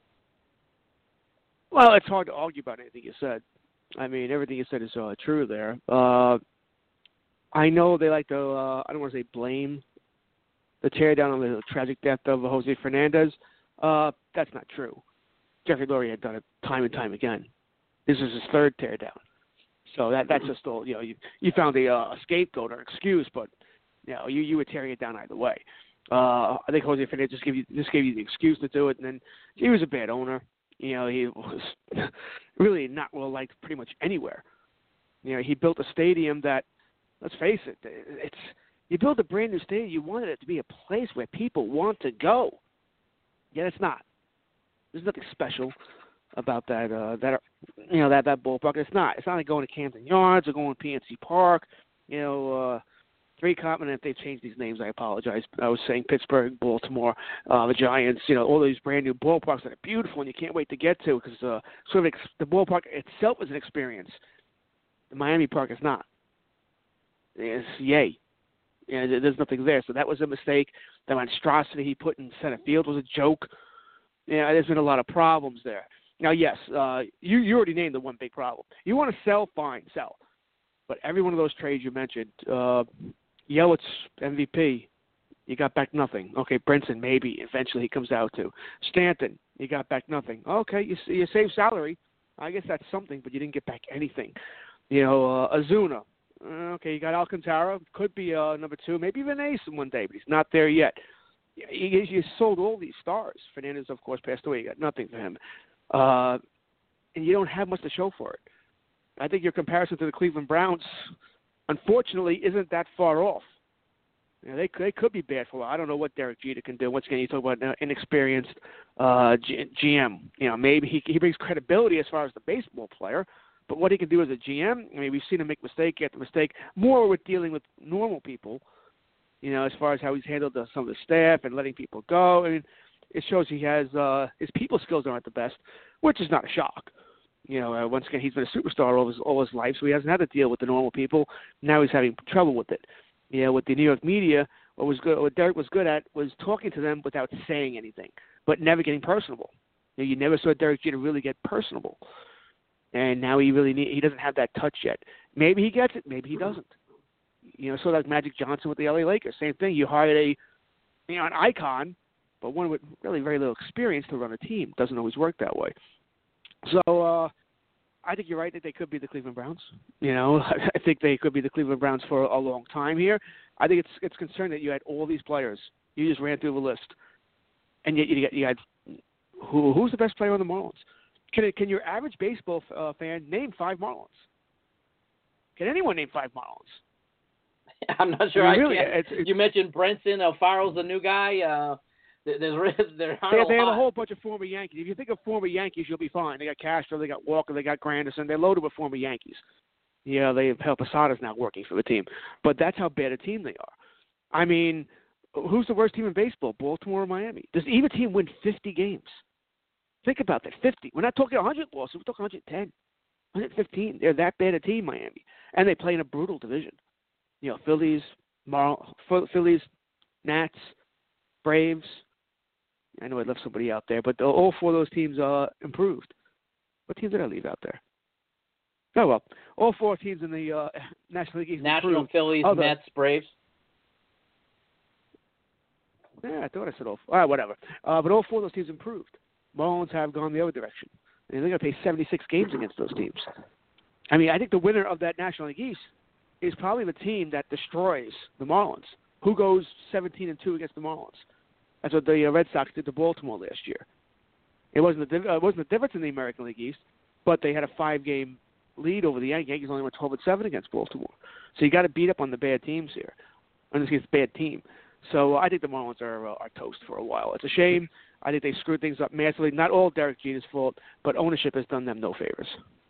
Well, it's hard to argue about anything you said. I mean, everything you said is uh, true there. Uh, I know they like to, uh, I don't want to say blame the tear down on the tragic death of Jose Fernandez. Uh, that's not true. Jeffrey Lurie had done it time and time again. This is his third tear down. So that that's just all, you know, you, you found a, uh, a scapegoat or excuse, but, you know, you, you were tearing it down either way. Uh, I think Jose Fernandez just gave you, just gave you the excuse to do it, and then he was a bad owner. You know, he was really not well liked pretty much anywhere. You know, he built a stadium that, let's face it, it's you build a brand new stadium, you wanted it to be a place where people want to go. Yet it's not. There's nothing special about that. Uh, that you know that that ballpark. It's not. It's not like going to Camden Yards or going to P N C Park. You know, uh, three continents. They've changed these names. I apologize. I was saying Pittsburgh, Baltimore, uh, the Giants. You know, all these brand new ballparks that are beautiful and you can't wait to get to because uh, sort of ex- the ballpark itself is an experience. The Miami Park is not. It's yay. You know, there's nothing there. So that was a mistake. The monstrosity he put in center field was a joke. Yeah, there's been a lot of problems there. Now, yes, uh, you, you already named the one big problem. You want to sell, fine, sell. But every one of those trades you mentioned, uh, Yelich, M V P, you got back nothing. Okay, Brinson, maybe eventually he comes out to. Stanton, you got back nothing. Okay, you, you save salary. I guess that's something, but you didn't get back anything. You know, uh, Azuna. Uh, okay, you got Alcantara. Could be uh, number two, maybe even ace one day, but he's not there yet. You, you, you sold all these stars. Fernandez, of course, passed away. You got nothing for him. Uh, and you don't have much to show for it. I think your comparison to the Cleveland Browns, unfortunately, isn't that far off. You know, they they could be bad for a while. I don't know what Derek Jeter can do. Once again, you talk about an inexperienced uh, G- GM. You know, maybe he he brings credibility as far as the baseball player, but what he can do as a G M, I mean, we've seen him make mistake after mistake. More with dealing with normal people. You know, as far as how he's handled the, some of the staff and letting people go. I mean, it shows he has uh, his people skills aren't the best, which is not a shock. You know, uh, once again, he's been a superstar all his all his life, so he hasn't had to deal with the normal people. Now he's having trouble with it. You know, with the New York media, what was good, what Derek was good at was talking to them without saying anything, but never getting personable. You know, you never saw Derek Jeter really get personable, and now he really need, he doesn't have that touch yet. Maybe he gets it, maybe he doesn't. You know, sort of like Magic Johnson with the L A Lakers, same thing. You hired a, you know, an icon, but one with really very little experience to run a team. Doesn't always work that way. So. uh I think you're right that they could be the Cleveland Browns. You know, I think they could be the Cleveland Browns for a long time here. I think it's it's concerning that you had all these players. You just ran through the list, and yet you, you had who who's the best player on the Marlins? Can it, can your average baseball uh, fan name five Marlins? Can anyone name five Marlins? I'm not sure. I, mean, I really, can. It's, it's, you mentioned Brenton Alfaro's the new guy. Uh, There's there aren't they, a they have lot. a whole bunch of former Yankees. If you think of former Yankees, you'll be fine. They got Castro, they got Walker, they got Granderson. They're loaded with former Yankees. Yeah, they have Posada's now working for the team. But that's how bad a team they are. I mean, who's the worst team in baseball, Baltimore or Miami? Does either team win fifty games? Think about that, fifty. We're not talking one hundred losses. We're talking one hundred ten, one hundred fifteen. They're that bad a team, Miami. And they play in a brutal division. You know, Phillies, Mar- Phillies, Nats, Braves. I know I left somebody out there, but the, all four of those teams uh, improved. What team did I leave out there? Oh, well, all four teams in the uh, National League East National, improved. Phillies, Other, Mets, Braves. Yeah, I thought I said all four. All right, whatever. Uh, but all four of those teams improved. Marlins have gone the other direction. And they're going to play seventy-six games against those teams. I mean, I think the winner of that National League East is probably the team that destroys the Marlins. Who goes seventeen and two against the Marlins? That's what the uh, Red Sox did to Baltimore last year. It wasn't a, uh, it wasn't a difference in the American League East, but they had a five-game lead over the Yankees. Yankees only went twelve and seven against Baltimore. So you got to beat up on the bad teams here. In this case, bad team. So uh, I think the Marlins are uh, are toast for a while. It's a shame. I think they screwed things up massively. Not all Derek Jeter's fault, but ownership has done them no favors.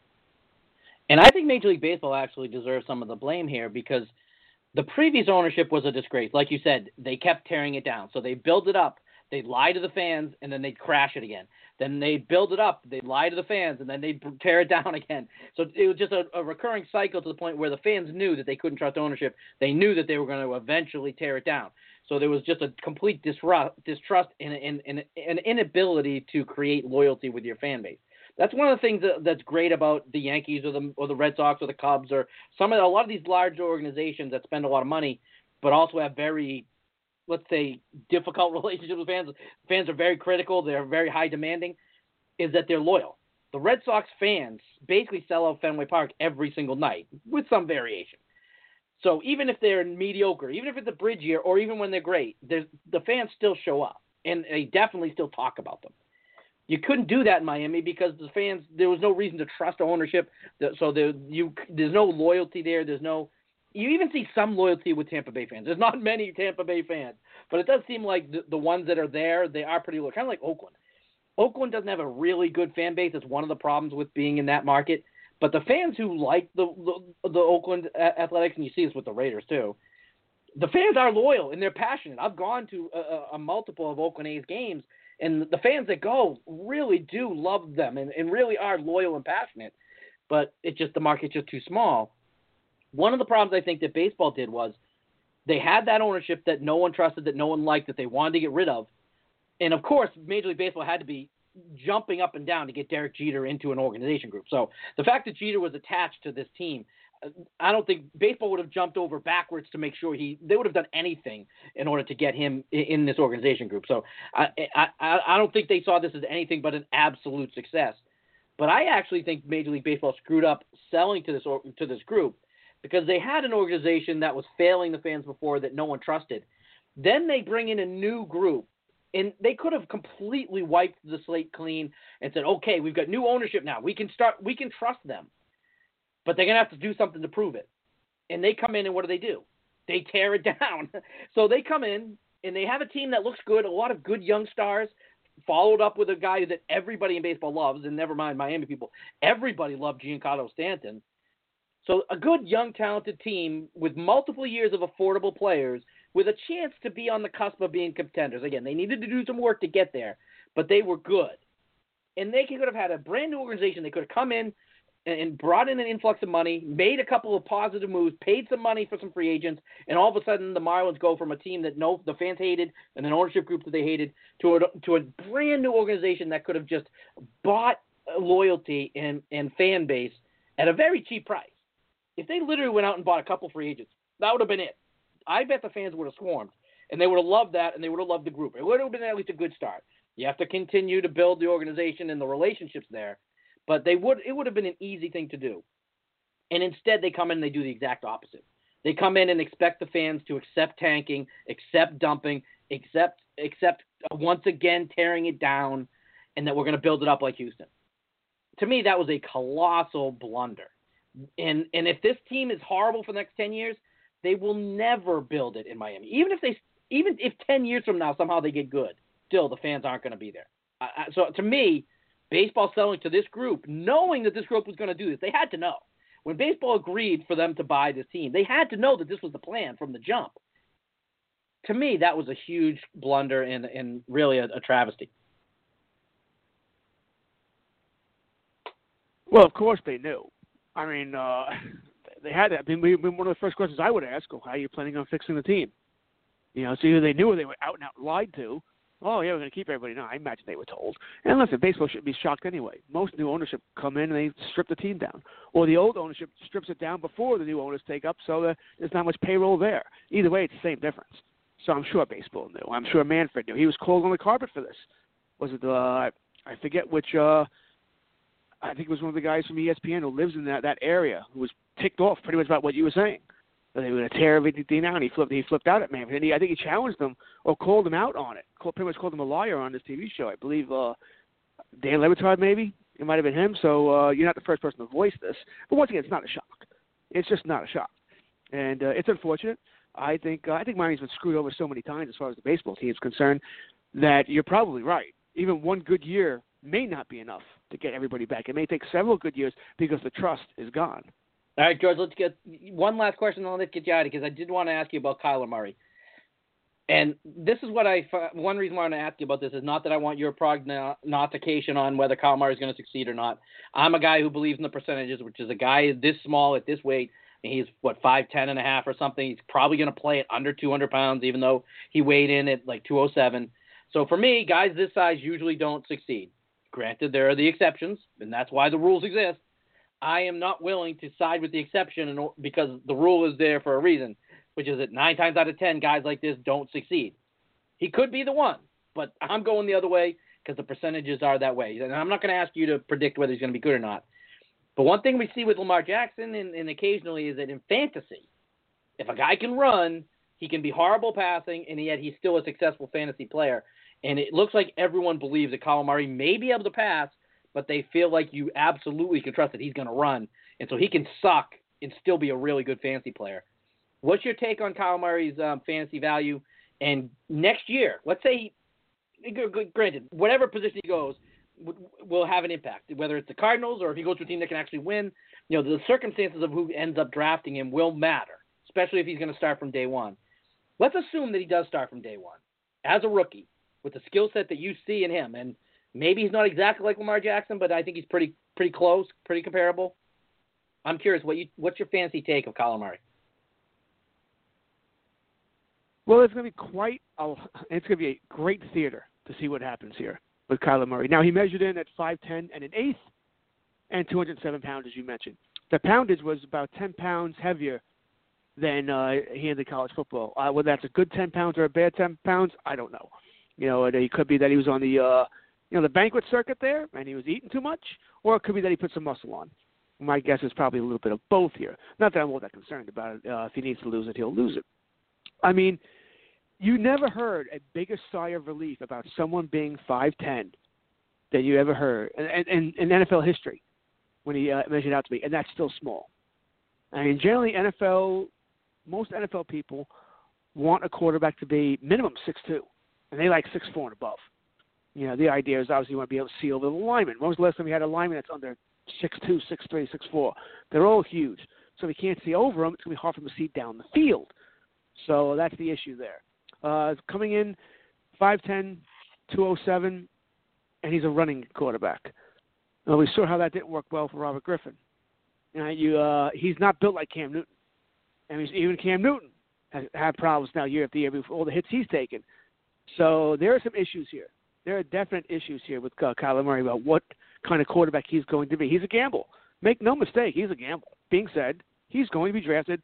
And I think Major League Baseball actually deserves some of the blame here because the previous ownership was a disgrace. Like you said, they kept tearing it down. So they build it up, they'd lie to the fans, and then they'd crash it again. Then they'd build it up, they'd lie to the fans, and then they'd tear it down again. So it was just a, a recurring cycle to the point where the fans knew that they couldn't trust ownership. They knew that they were going to eventually tear it down. So there was just a complete disrupt, distrust and an inability to create loyalty with your fan base. That's one of the things that, that's great about the Yankees or the or the Red Sox or the Cubs or some of the, a lot of these large organizations that spend a lot of money, but also have very, let's say, difficult relationships with fans. Fans are very critical. They're very high demanding. Is that they're loyal. The Red Sox fans basically sell out Fenway Park every single night with some variation. So even if they're mediocre, even if it's a bridge year, or even when they're great, the fans still show up and they definitely still talk about them. You couldn't do that in Miami because the fans, there was no reason to trust ownership. So there, you, there's no loyalty there. There's no, you even see some loyalty with Tampa Bay fans. There's not many Tampa Bay fans, but it does seem like the, the ones that are there, they are pretty loyal. Kind of like Oakland. Oakland doesn't have a really good fan base. It's one of the problems with being in that market. But the fans who like the, the, the Oakland Athletics, and you see this with the Raiders too, the fans are loyal and they're passionate. I've gone to a, a multiple of Oakland A's games, and the fans that go really do love them and, and really are loyal and passionate. But it's just the market's just too small. One of the problems I think that baseball did was they had that ownership that no one trusted, that no one liked, that they wanted to get rid of. And, of course, Major League Baseball had to be jumping up and down to get Derek Jeter into an organization group. So the fact that Jeter was attached to this team, I don't think baseball would have jumped over backwards to make sure he – they would have done anything in order to get him in this organization group. So I, I, I don't think they saw this as anything but an absolute success. But I actually think Major League Baseball screwed up selling to this or, to this group because they had an organization that was failing the fans before that no one trusted. Then they bring in a new group, and they could have completely wiped the slate clean and said, okay, we've got new ownership now. We can start. We can trust them. But they're going to have to do something to prove it. And they come in, and what do they do? They tear it down. So they come in, and they have a team that looks good, a lot of good young stars, followed up with a guy that everybody in baseball loves, and never mind Miami people. Everybody loved Giancarlo Stanton. So a good, young, talented team with multiple years of affordable players with a chance to be on the cusp of being contenders. Again, they needed to do some work to get there, but they were good. And they could have had a brand new organization. They could have come in and brought in an influx of money, made a couple of positive moves, paid some money for some free agents, and all of a sudden the Marlins go from a team that no the fans hated and an ownership group that they hated to a, to a brand new organization that could have just bought loyalty and, and fan base at a very cheap price. If they literally went out and bought a couple free agents, that would have been it. I bet the fans would have swarmed, and they would have loved that, and they would have loved the group. It would have been at least a good start. You have to continue to build the organization and the relationships there. But they would it would have been an easy thing to do. And instead they come in and they do the exact opposite. They come in and expect the fans to accept tanking, accept dumping, accept accept uh, once again tearing it down, and that we're going to build it up like Houston. To me, that was a colossal blunder. And and if this team is horrible for the next ten years, they will never build it in Miami. Even if they even if ten years from now somehow they get good, still the fans aren't going to be there. Uh, so to me, baseball selling to this group, knowing that this group was going to do this, they had to know. When baseball agreed for them to buy this team, they had to know that this was the plan from the jump. To me, that was a huge blunder and, and really a, a travesty. Well, of course they knew. I mean, uh, they had that. I mean, one of the first questions I would ask, oh, how are you planning on fixing the team? You know, so either they knew or they were out and out lied to. Oh, yeah, we're going to keep everybody. No, I imagine they were told. And listen, baseball shouldn't be shocked anyway. Most new ownership come in and they strip the team down. Or the old ownership strips it down before the new owners take up, so that there's not much payroll there. Either way, it's the same difference. So I'm sure baseball knew. I'm sure Manfred knew. He was called on the carpet for this. Was it, uh, I forget which, uh, I think it was one of the guys from E S P N who lives in that, that area who was ticked off pretty much about what you were saying. They were going to tear everything down. He flipped. He flipped out at Manfred. And he, I think he challenged them or called him out on it. Called, pretty much called him a liar on this T V show. I believe uh, Dan Le Batard, maybe it might have been him. So uh, you're not the first person to voice this. But once again, it's not a shock. It's just not a shock, and uh, it's unfortunate. I think uh, I think Miami's been screwed over so many times as far as the baseball team is concerned that you're probably right. Even one good year may not be enough to get everybody back. It may take several good years because the trust is gone. All right, George, let's get one last question, and then let's get you out of here, because I did want to ask you about Kyler Murray. And this is what I – one reason why I want to ask you about this is not that I want your prognostication on whether Kyler Murray is going to succeed or not. I'm a guy who believes in the percentages, which is a guy this small at this weight, and he's, what, five ten and a half or something. He's probably going to play at under two hundred pounds, even though he weighed in at like two oh seven. So for me, guys this size usually don't succeed. Granted, there are the exceptions, and that's why the rules exist. I am not willing to side with the exception because the rule is there for a reason, which is that nine times out of ten, guys like this don't succeed. He could be the one, but I'm going the other way because the percentages are that way. And I'm not going to ask you to predict whether he's going to be good or not. But one thing we see with Lamar Jackson and, and occasionally is that in fantasy, if a guy can run, he can be horrible passing, and yet he's still a successful fantasy player. And it looks like everyone believes that Kyler Murray may be able to pass, but they feel like you absolutely can trust that he's going to run. And so he can suck and still be a really good fantasy player. What's your take on Kyler Murray's um, fantasy value? And next year, let's say, granted, whatever position he goes will have an impact, whether it's the Cardinals or if he goes to a team that can actually win. You know, the circumstances of who ends up drafting him will matter, especially if he's going to start from day one. Let's assume that he does start from day one as a rookie with the skill set that you see in him. And maybe he's not exactly like Lamar Jackson, but I think he's pretty pretty close, pretty comparable. I'm curious, what you what's your fancy take of Kyler Murray? Well, it's going to be quite a, it's going to be a great theater to see what happens here with Kyler Murray. Now, he measured in at five ten and an eighth and two hundred seven pounds, as you mentioned. The poundage was about ten pounds heavier than uh, he in the college football. Uh, whether that's a good ten pounds or a bad ten pounds, I don't know. You know, it, it could be that he was on the uh, – you know, the banquet circuit there, and he was eating too much, or it could be that he put some muscle on. My guess is probably a little bit of both here. Not that I'm all that concerned about it. Uh, if he needs to lose it, he'll lose it. I mean, you never heard a bigger sigh of relief about someone being five ten than you ever heard in, in, in N F L history when he uh, measured out to me, and that's still small. I mean, generally, N F L, most N F L people want a quarterback to be minimum six two, and they like six four and above. You know, the idea is obviously you want to be able to see over the lineman. When was the last time you had a lineman that's under six two, six three, six four? They're all huge. So if you can't see over them, it's going to be hard for them to see down the field. So that's the issue there. Uh, coming in five ten, two oh seven, and he's a running quarterback. Well, we saw how that didn't work well for Robert Griffin. You know, you, uh, he's not built like Cam Newton. I mean, even Cam Newton has had problems now year after year with all the hits he's taken. So there are some issues here. There are definite issues here with uh, Kyler Murray about what kind of quarterback he's going to be. He's a gamble. Make no mistake, he's a gamble. Being said, he's going to be drafted.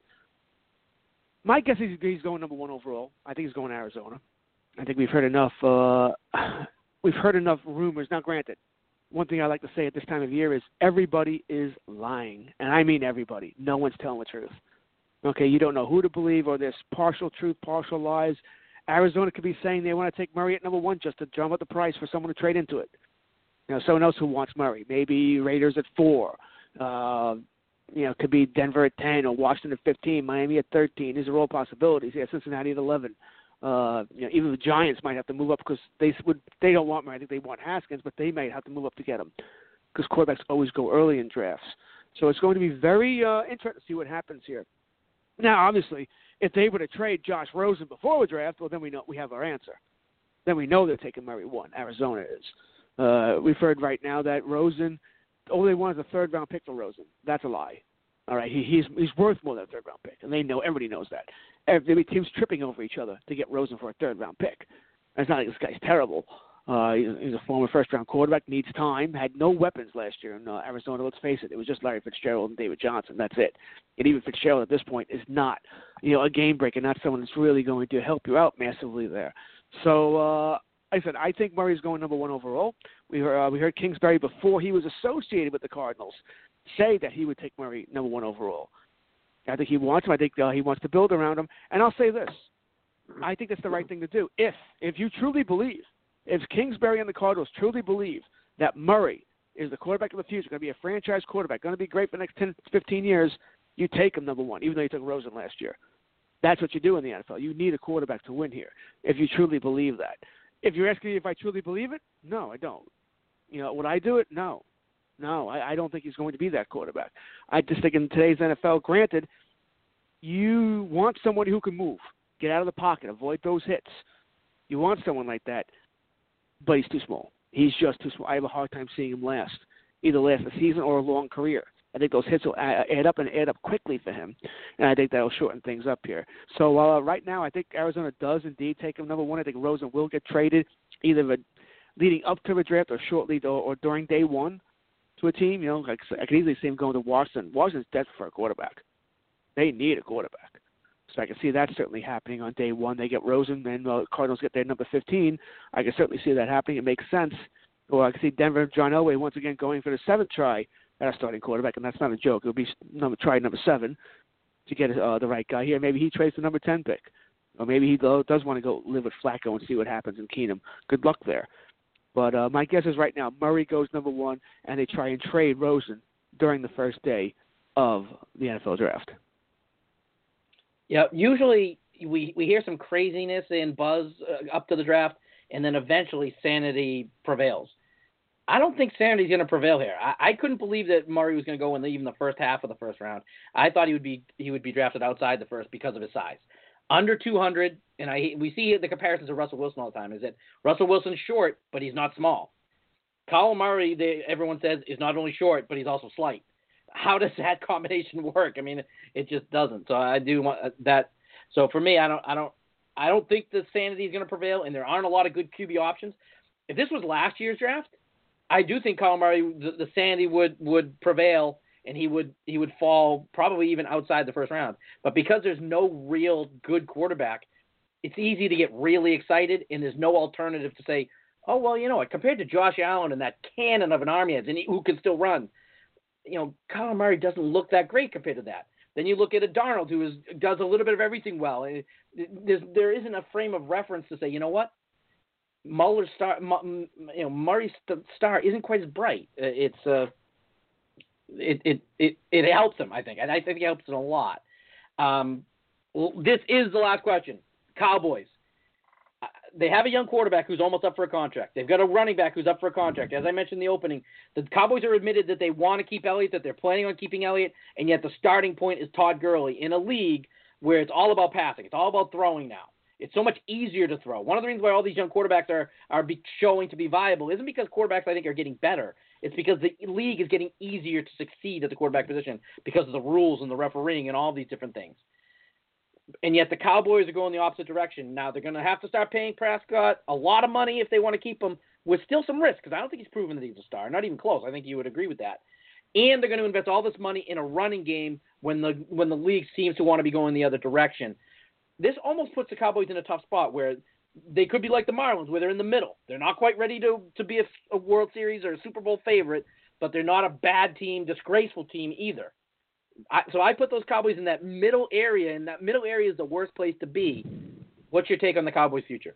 My guess is he's going number one overall. I think he's going to Arizona. I think we've heard enough. Uh, we've heard enough rumors. Now, granted, one thing I like to say at this time of year is everybody is lying, and I mean everybody. No one's telling the truth. Okay, you don't know who to believe, or there's partial truth, partial lies. Arizona could be saying they want to take Murray at number one just to drum up the price for someone to trade into it. You know, someone else who wants Murray. Maybe Raiders at four. Uh, you know, could be Denver at ten or Washington at fifteen, Miami at thirteen. These are all possibilities. Yeah, Cincinnati at eleven. Uh, you know, even the Giants might have to move up because they would they don't want Murray. I think they want Haskins, but they might have to move up to get him because quarterbacks always go early in drafts. So it's going to be very uh, interesting to see what happens here. Now, obviously, if they were to trade Josh Rosen before the draft, well, then we know we have our answer. Then we know they're taking Murray one. Arizona is. Uh, we've heard right now that Rosen, all they want is a third-round pick for Rosen. That's a lie. All right, he, he's he's worth more than a third-round pick, and they know everybody knows that. Every team's tripping over each other to get Rosen for a third-round pick. And it's not like this guy's terrible. Uh, he's, he's a former first-round quarterback, needs time, had no weapons last year in uh, Arizona. Let's face it, it was just Larry Fitzgerald and David Johnson. That's it. And even Fitzgerald at this point is not, you know, a game breaker, not someone that's really going to help you out massively there. So, uh, like I said, I think Murray's going number one overall. We heard, uh, we heard Kingsbury before he was associated with the Cardinals say that he would take Murray number one overall. I think he wants him. I think uh, he wants to build around him. And I'll say this. I think that's the right thing to do. If if you truly believe, if Kingsbury and the Cardinals truly believe that Murray is the quarterback of the future, going to be a franchise quarterback, going to be great for the next ten, fifteen years, you take him number one, even though you took Rosen last year. That's what you do in the N F L. You need a quarterback to win here if you truly believe that. If you're asking me if I truly believe it, no, I don't. You know, would I do it? No. No, I, I don't think he's going to be that quarterback. I just think in today's N F L, granted, you want somebody who can move, get out of the pocket, avoid those hits. You want someone like that, but he's too small. He's just too small. I have a hard time seeing him last, either last a season or a long career. I think those hits will add up and add up quickly for him, and I think that will shorten things up here. So uh, right now, I think Arizona does indeed take him number one. I think Rosen will get traded either leading up to the draft or shortly or, or during day one to a team. You know, like, I could easily see him going to Washington. Washington's desperate for a quarterback. They need a quarterback. So I can see that certainly happening on day one. They get Rosen, and uh, Cardinals get their number fifteen. I can certainly see that happening. It makes sense. Or I can see Denver, John Elway, once again going for the seventh try at a starting quarterback, and that's not a joke. It would be number try number seven to get uh, the right guy here. Maybe he trades the number ten pick. Or maybe he uh, does want to go live with Flacco and see what happens in Keenum. Good luck there. But uh, my guess is right now Murray goes number one, and they try and trade Rosen during the first day of the N F L draft. Yeah, usually we, we hear some craziness and buzz uh, up to the draft, and then eventually sanity prevails. I don't think sanity's going to prevail here. I, I couldn't believe that Murray was going to go in the, even the first half of the first round. I thought he would be he would be drafted outside the first because of his size. Under two hundred, and I we see the comparisons of Russell Wilson all the time, is that Russell Wilson's short, but he's not small. Kyler Murray, they, everyone says, is not only short, but he's also slight. How does that combination work? I mean, it just doesn't. So I do want that. So for me, I don't, I don't, I don't think the sanity is going to prevail, and there aren't a lot of good Q B options. If this was last year's draft, I do think Kyler Murray, the, the sanity would, would prevail, and he would he would fall probably even outside the first round. But because there's no real good quarterback, it's easy to get really excited, and there's no alternative to say, oh, well, you know what, compared to Josh Allen and that cannon of an arm he has, and he, who can still run, you know, Kyler Murray doesn't look that great compared to that. Then you look at a Darnold who is, does a little bit of everything well. And there's, there isn't a frame of reference to say, you know what, Muller's star, you know, Murray's star isn't quite as bright. It's uh, it it it it helps him, I think, and I think it helps him a lot. Um, well, this is the last question. Cowboys. Uh, they have a young quarterback who's almost up for a contract. They've got a running back who's up for a contract. As I mentioned in the opening, the Cowboys are admitted that they want to keep Elliott, that they're planning on keeping Elliott, and yet the starting point is Todd Gurley in a league where it's all about passing. It's all about throwing now. It's so much easier to throw. One of the reasons why all these young quarterbacks are, are be showing to be viable isn't because quarterbacks, I think, are getting better. It's because the league is getting easier to succeed at the quarterback position because of the rules and the refereeing and all these different things. And yet the Cowboys are going the opposite direction. Now they're going to have to start paying Prescott a lot of money if they want to keep him, with still some risk, because I don't think he's proven that he's a star. Not even close. I think you would agree with that. And they're going to invest all this money in a running game when the when the league seems to want to be going the other direction. This almost puts the Cowboys in a tough spot where they could be like the Marlins, where they're in the middle. They're not quite ready to, to be a, a World Series or a Super Bowl favorite, but they're not a bad team, disgraceful team either. I, so I put those Cowboys in that middle area, and that middle area is the worst place to be. What's your take on the Cowboys' future?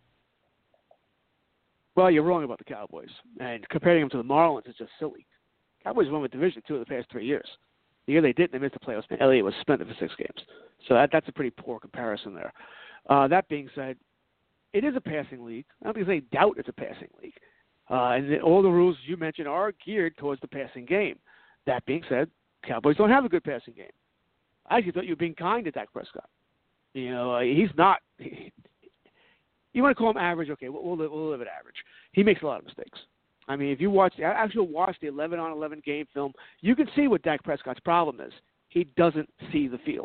Well, you're wrong about the Cowboys, and comparing them to the Marlins is just silly. Cowboys won with Division Two of the past three years. The year they didn't, they missed the playoffs. Elliott was suspended for six games. So that, that's a pretty poor comparison there. Uh, that being said, it is a passing league. I don't think there's any doubt it's a passing league. Uh, and all the rules you mentioned are geared towards the passing game. That being said, Cowboys don't have a good passing game. I actually thought you were being kind to Dak Prescott. You know, uh, he's not. He, you want to call him average? Okay, we'll, we'll, live, we'll live at average. He makes a lot of mistakes. I mean, if you watch, actually watch the eleven on eleven game film, you can see what Dak Prescott's problem is. He doesn't see the field.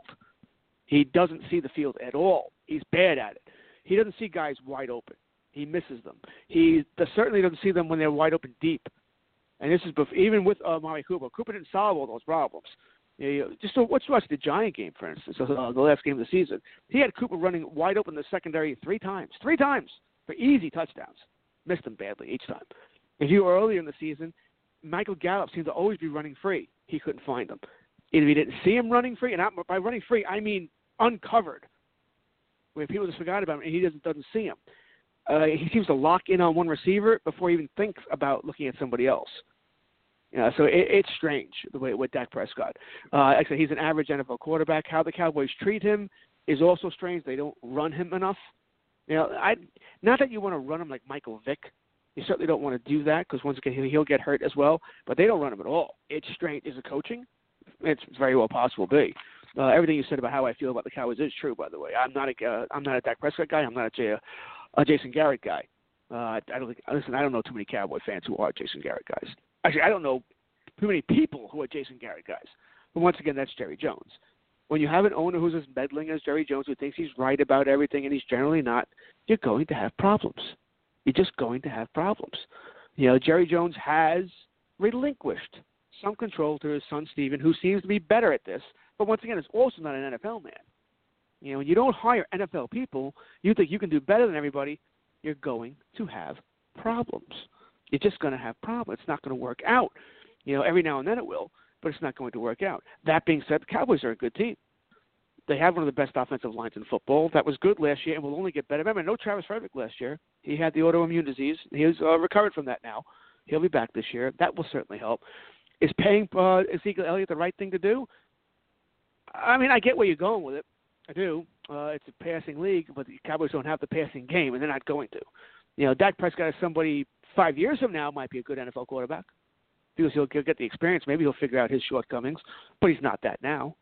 He doesn't see the field at all. He's bad at it. He doesn't see guys wide open. He misses them. He does, certainly doesn't see them when they're wide open deep. And this is before, even with uh, Amari Cooper. Cooper didn't solve all those problems. You know, just so, let's watch the Giant game, for instance, uh, the last game of the season. He had Cooper running wide open in the secondary three times. Three times for easy touchdowns. Missed them badly each time. If you were earlier in the season, Michael Gallup seemed to always be running free. He couldn't find them. Either he didn't see him running free, and I, by running free, I mean uncovered, where people just forgot about him and he doesn't, doesn't see him. Uh, he seems to lock in on one receiver before he even thinks about looking at somebody else. You know, so it, it's strange the way with Dak Prescott. Uh, actually, he's an average N F L quarterback. How the Cowboys treat him is also strange. They don't run him enough. You know, I not that you want to run him like Michael Vick. You certainly don't want to do that because once again he'll get hurt as well. But they don't run him at all. It's strange. Is it coaching? It's very well possible to be. Uh, everything you said about how I feel about the Cowboys is true, by the way. I'm not a uh, I'm not a Dak Prescott guy. I'm not a, J, a Jason Garrett guy. Uh, I don't think. Listen, I don't know too many Cowboy fans who are Jason Garrett guys. Actually, I don't know too many people who are Jason Garrett guys. But once again, that's Jerry Jones. When you have an owner who's as meddling as Jerry Jones, who thinks he's right about everything and he's generally not, you're going to have problems. You're just going to have problems. You know, Jerry Jones has relinquished some control to his son Steven, who seems to be better at this. But once again, is also not an N F L man. You know, when you don't hire N F L people, you think you can do better than everybody, you're going to have problems. You're just going to have problems. It's not going to work out. You know, every now and then it will, but it's not going to work out. That being said, the Cowboys are a good team. They have one of the best offensive lines in football. That was good last year and will only get better. Remember, no Travis Frederick last year. He had the autoimmune disease. He was uh, recovered from that now. He'll be back this year. That will certainly help. Is paying uh, Ezekiel Elliott the right thing to do? I mean, I get where you're going with it. I do. Uh, it's a passing league, but the Cowboys don't have the passing game, and they're not going to. You know, Dak Prescott is somebody five years from now might be a good N F L quarterback because he'll get the experience. Maybe he'll figure out his shortcomings, but he's not that now.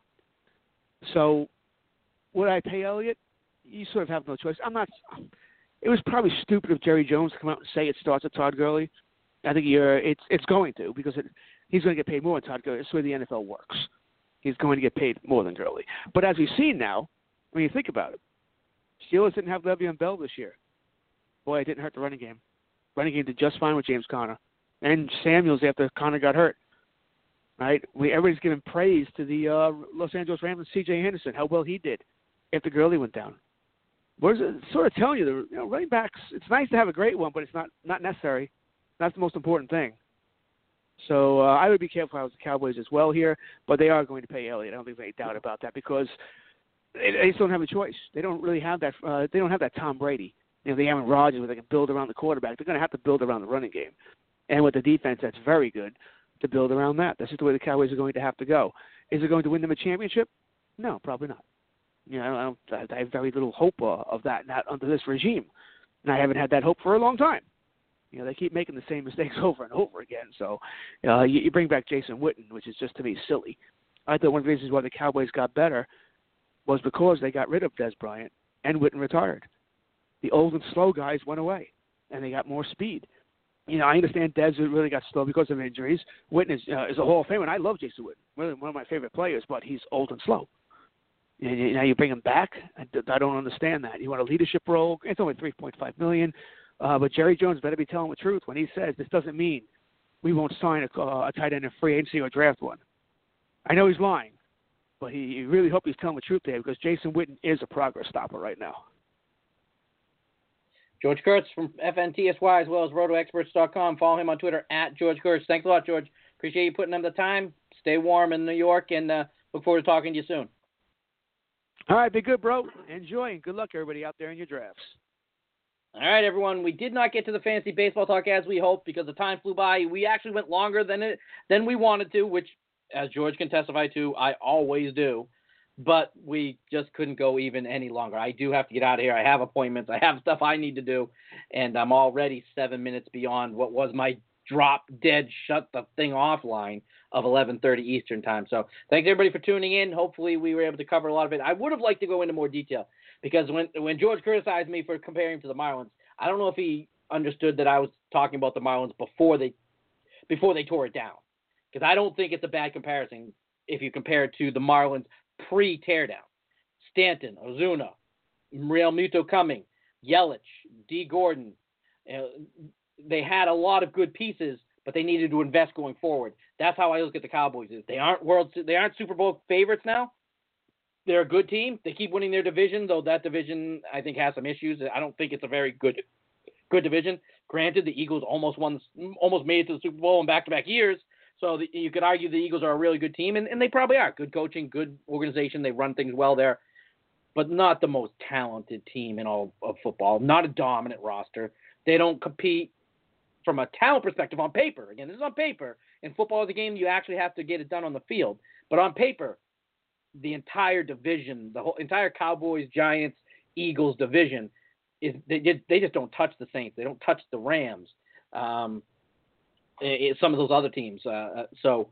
So would I pay Elliott? You sort of have no choice. I'm not. It was probably stupid of Jerry Jones to come out and say it starts at Todd Gurley. I think you're, it's it's going to because it, he's going to get paid more than Todd Gurley. That's the way the N F L works. He's going to get paid more than Gurley. But as we've seen now, when you think about it, Steelers didn't have Le'Veon Bell this year. Boy, it didn't hurt the running game. Running game did just fine with James Conner. And Samuels after Conner got hurt. Right? We Everybody's giving praise to the uh, Los Angeles Rams and C J Henderson, how well he did after Gurley went down. What is it sort of telling you? The you know, running backs, it's nice to have a great one, but it's not, not necessary. That's the most important thing. So uh, I would be careful if I was the Cowboys as well here, but they are going to pay Elliott. I don't think there's any doubt about that because they, they just don't have a choice. They don't really have that. Uh, they don't have that Tom Brady. You know, the Aaron Rodgers where they can build around the quarterback. They're going to have to build around the running game, and with the defense, that's very good to build around that. That's just the way the Cowboys are going to have to go. Is it going to win them a championship? No, probably not. You know, I, don't, I have very little hope uh, of that not under this regime, and I haven't had that hope for a long time. You know, they keep making the same mistakes over and over again. So uh, you, you bring back Jason Witten, which is just, to me, silly. I thought one of the reasons why the Cowboys got better was because they got rid of Des Bryant and Witten retired. The old and slow guys went away, and they got more speed. You know, I understand Des really got slow because of injuries. Witten is, uh, is a Hall of Famer, and I love Jason Witten, really one of my favorite players, but he's old and slow. And you, now you bring him back? I, I don't understand that. You want a leadership role? It's only three point five million dollars. Uh, but Jerry Jones better be telling the truth when he says this doesn't mean we won't sign a, uh, a tight end in free agency or draft one. I know he's lying, but he you really hope he's telling the truth there because Jason Witten is a progress stopper right now. George Kurtz from F N T S Y as well as roto experts dot com. Follow him on Twitter at George Kurtz. Thanks a lot, George. Appreciate you putting in the time. Stay warm in New York, and uh, look forward to talking to you soon. All right, be good, bro. Enjoy, and good luck, everybody out there in your drafts. All right, everyone. We did not get to the fantasy baseball talk as we hoped because the time flew by. We actually went longer than it than we wanted to, which, as George can testify to, I always do. But we just couldn't go even any longer. I do have to get out of here. I have appointments. I have stuff I need to do, and I'm already seven minutes beyond what was my drop dead shut the thing off line of eleven thirty Eastern time. So thanks everybody for tuning in. Hopefully we were able to cover a lot of it. I would have liked to go into more detail because when when George criticized me for comparing to the Marlins, I don't know if he understood that I was talking about the Marlins before they before they tore it down. Because I don't think it's a bad comparison if you compare it to the Marlins pre-teardown. Stanton, Ozuna, Real Muto Cumming, Yelich, D. Gordon. Uh, they had a lot of good pieces, but they needed to invest going forward. That's how I look at the Cowboys. They aren't world, they aren't Super Bowl favorites now. They're a good team. They keep winning their division, though that division I think has some issues. I don't think it's a very good, good division. Granted, the Eagles almost won, almost made it to the Super Bowl in back-to-back years. So the, you could argue the Eagles are a really good team, and, and they probably are. Good coaching, good organization. They run things well there, but not the most talented team in all of football. Not a dominant roster. They don't compete from a talent perspective on paper. Again, this is on paper. In football is a game you actually have to get it done on the field. But on paper, the entire division, the whole entire Cowboys, Giants, Eagles division, is they just, they just don't touch the Saints. They don't touch the Rams. Um, it, some of those other teams. Uh, so,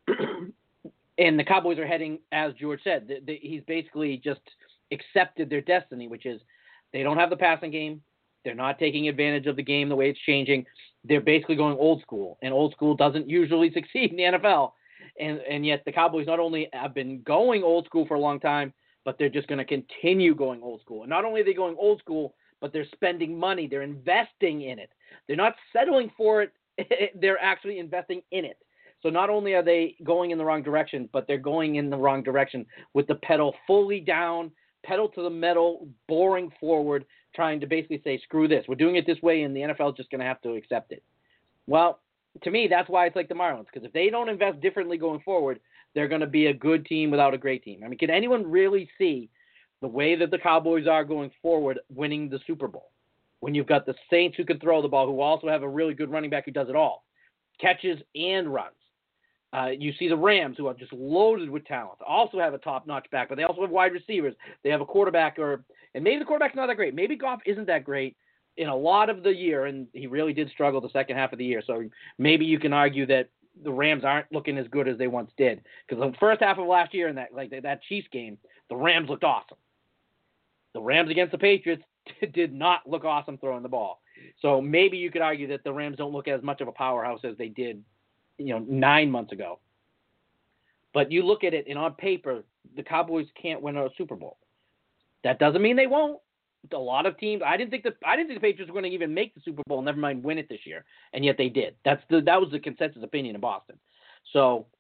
and the Cowboys are heading, as George said, they, they, he's basically just accepted their destiny, which is they don't have the passing game. They're not taking advantage of the game the way it's changing. They're basically going old school, and old school doesn't usually succeed in the N F L. And and yet the Cowboys not only have been going old school for a long time, but they're just going to continue going old school. And not only are they going old school, but they're spending money. They're investing in it. They're not settling for it. They're actually investing in it. So not only are they going in the wrong direction, but they're going in the wrong direction with the pedal fully down, pedal to the metal, boring forward, trying to basically say, screw this. We're doing it this way, and the N F L is just going to have to accept it. Well, to me, that's why it's like the Marlins, because if they don't invest differently going forward, they're going to be a good team without a great team. I mean, can anyone really see the way that the Cowboys are going forward winning the Super Bowl when you've got the Saints who can throw the ball, who also have a really good running back who does it all, catches and runs? Uh, you see the Rams, who are just loaded with talent, also have a top-notch back, but they also have wide receivers. They have a quarterback, or and maybe the quarterback's not that great. Maybe Goff isn't that great in a lot of the year, and he really did struggle the second half of the year. So maybe you can argue that the Rams aren't looking as good as they once did, because the first half of last year in that like that Chiefs game, the Rams looked awesome. The Rams against the Patriots did not look awesome throwing the ball. So maybe you could argue that the Rams don't look as much of a powerhouse as they did, you know, nine months ago. But you look at it, and on paper, the Cowboys can't win a Super Bowl. That doesn't mean they won't. A lot of teams, I didn't think the I didn't think the Patriots were going to even make the Super Bowl, never mind win it this year, and yet they did. That's the that was the consensus opinion in Boston. So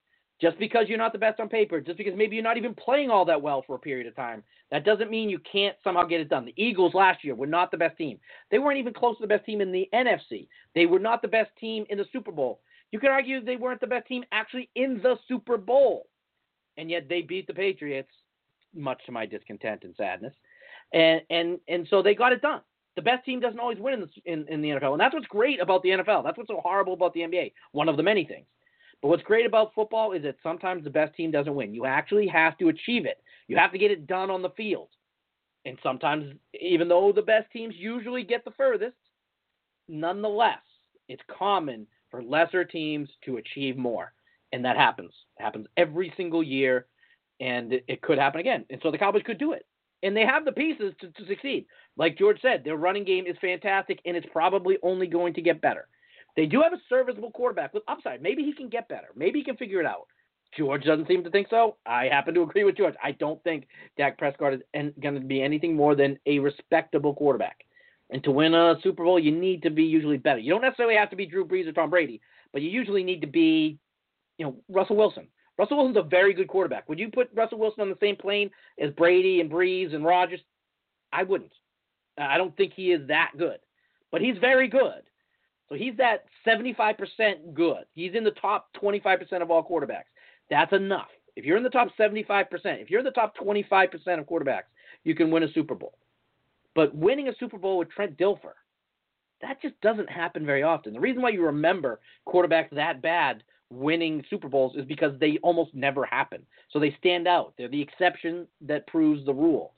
Just because you're not the best on paper, just because maybe you're not even playing all that well for a period of time, that doesn't mean you can't somehow get it done. The Eagles last year were not the best team. They weren't even close to the best team in the N F C. They were not the best team in the Super Bowl. You could argue they weren't the best team actually in the Super Bowl. And yet they beat the Patriots, much to my discontent and sadness. And and and so they got it done. The best team doesn't always win in the, in, in the N F L. And that's what's great about the N F L. That's what's so horrible about the N B A. One of the many things. But what's great about football is that sometimes the best team doesn't win. You actually have to achieve it. You have to get it done on the field. And sometimes, even though the best teams usually get the furthest, nonetheless, it's common for lesser teams to achieve more. And that happens. It happens every single year, and it, it could happen again. And so the Cowboys could do it. And they have the pieces to, to succeed. Like George said, their running game is fantastic, and it's probably only going to get better. They do have a serviceable quarterback with upside. Maybe he can get better. Maybe he can figure it out. George doesn't seem to think so. I happen to agree with George. I don't think Dak Prescott is going to be anything more than a respectable quarterback. And to win a Super Bowl, you need to be usually better. You don't necessarily have to be Drew Brees or Tom Brady, but you usually need to be, you know, Russell Wilson. Russell Wilson's a very good quarterback. Would you put Russell Wilson on the same plane as Brady and Brees and Rodgers? I wouldn't. I don't think he is that good. But he's very good. So he's that seventy-five percent good. He's in the top twenty-five percent of all quarterbacks. That's enough. If you're in the top seventy-five percent, if you're in the top twenty-five percent of quarterbacks, you can win a Super Bowl. But winning a Super Bowl with Trent Dilfer, that just doesn't happen very often. The reason why you remember quarterbacks that bad winning Super Bowls is because they almost never happen. So they stand out. They're the exception that proves the rule.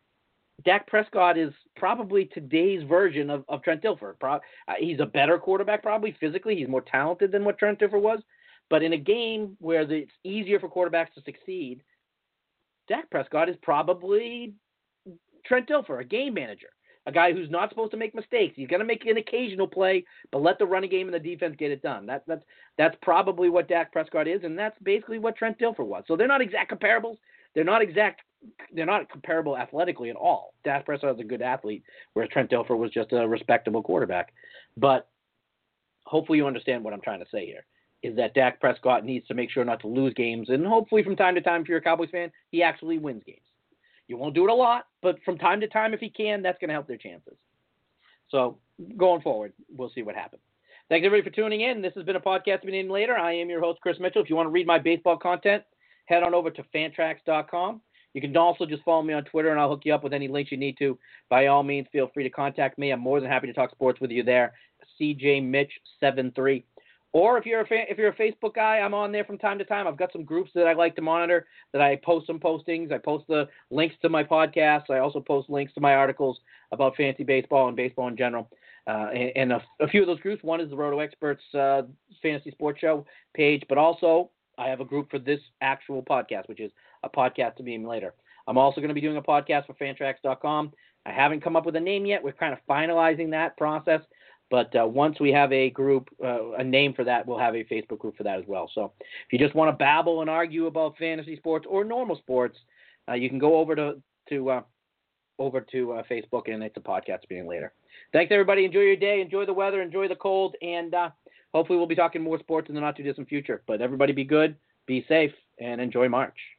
Dak Prescott is probably today's version of, of Trent Dilfer. Pro, uh, he's a better quarterback probably physically. He's more talented than what Trent Dilfer was. But in a game where the, it's easier for quarterbacks to succeed, Dak Prescott is probably Trent Dilfer, a game manager, a guy who's not supposed to make mistakes. He's going to make an occasional play, but let the running game and the defense get it done. That, that's, that's probably what Dak Prescott is, and that's basically what Trent Dilfer was. So they're not exact comparables. They're not exact. They're not comparable athletically at all. Dak Prescott is a good athlete, whereas Trent Dilfer was just a respectable quarterback. But hopefully you understand what I'm trying to say here, is that Dak Prescott needs to make sure not to lose games, and hopefully from time to time, if you're a Cowboys fan, he actually wins games. You won't do it a lot, but from time to time, if he can, that's going to help their chances. So going forward, we'll see what happens. Thanks, everybody, for tuning in. This has been a podcast to be named later. I am your host, Chris Mitchell. If you want to read my baseball content, head on over to fantrax dot com. You can also just follow me on Twitter, and I'll hook you up with any links you need to. By all means, feel free to contact me. I'm more than happy to talk sports with you there. C J Mitch seventy-three. Or if you're a fan, if you're a Facebook guy, I'm on there from time to time. I've got some groups that I like to monitor, that I post some postings. I post the links to my podcasts. I also post links to my articles about fantasy baseball and baseball in general. Uh, and and a, a few of those groups, one is the Roto Experts uh, Fantasy Sports Show page, but also I have a group for this actual podcast, which is a podcast to be named later. I'm also going to be doing a podcast for fantrax dot com. I haven't come up with a name yet. We're kind of finalizing that process. But uh, once we have a group, uh, a name for that, we'll have a Facebook group for that as well. So if you just want to babble and argue about fantasy sports or normal sports, uh, you can go over to to uh, over to uh, Facebook, and it's a podcast to be named later. Thanks, everybody. Enjoy your day. Enjoy the weather. Enjoy the cold. And uh, hopefully we'll be talking more sports in the not-too-distant future. But everybody be good, be safe, and enjoy March.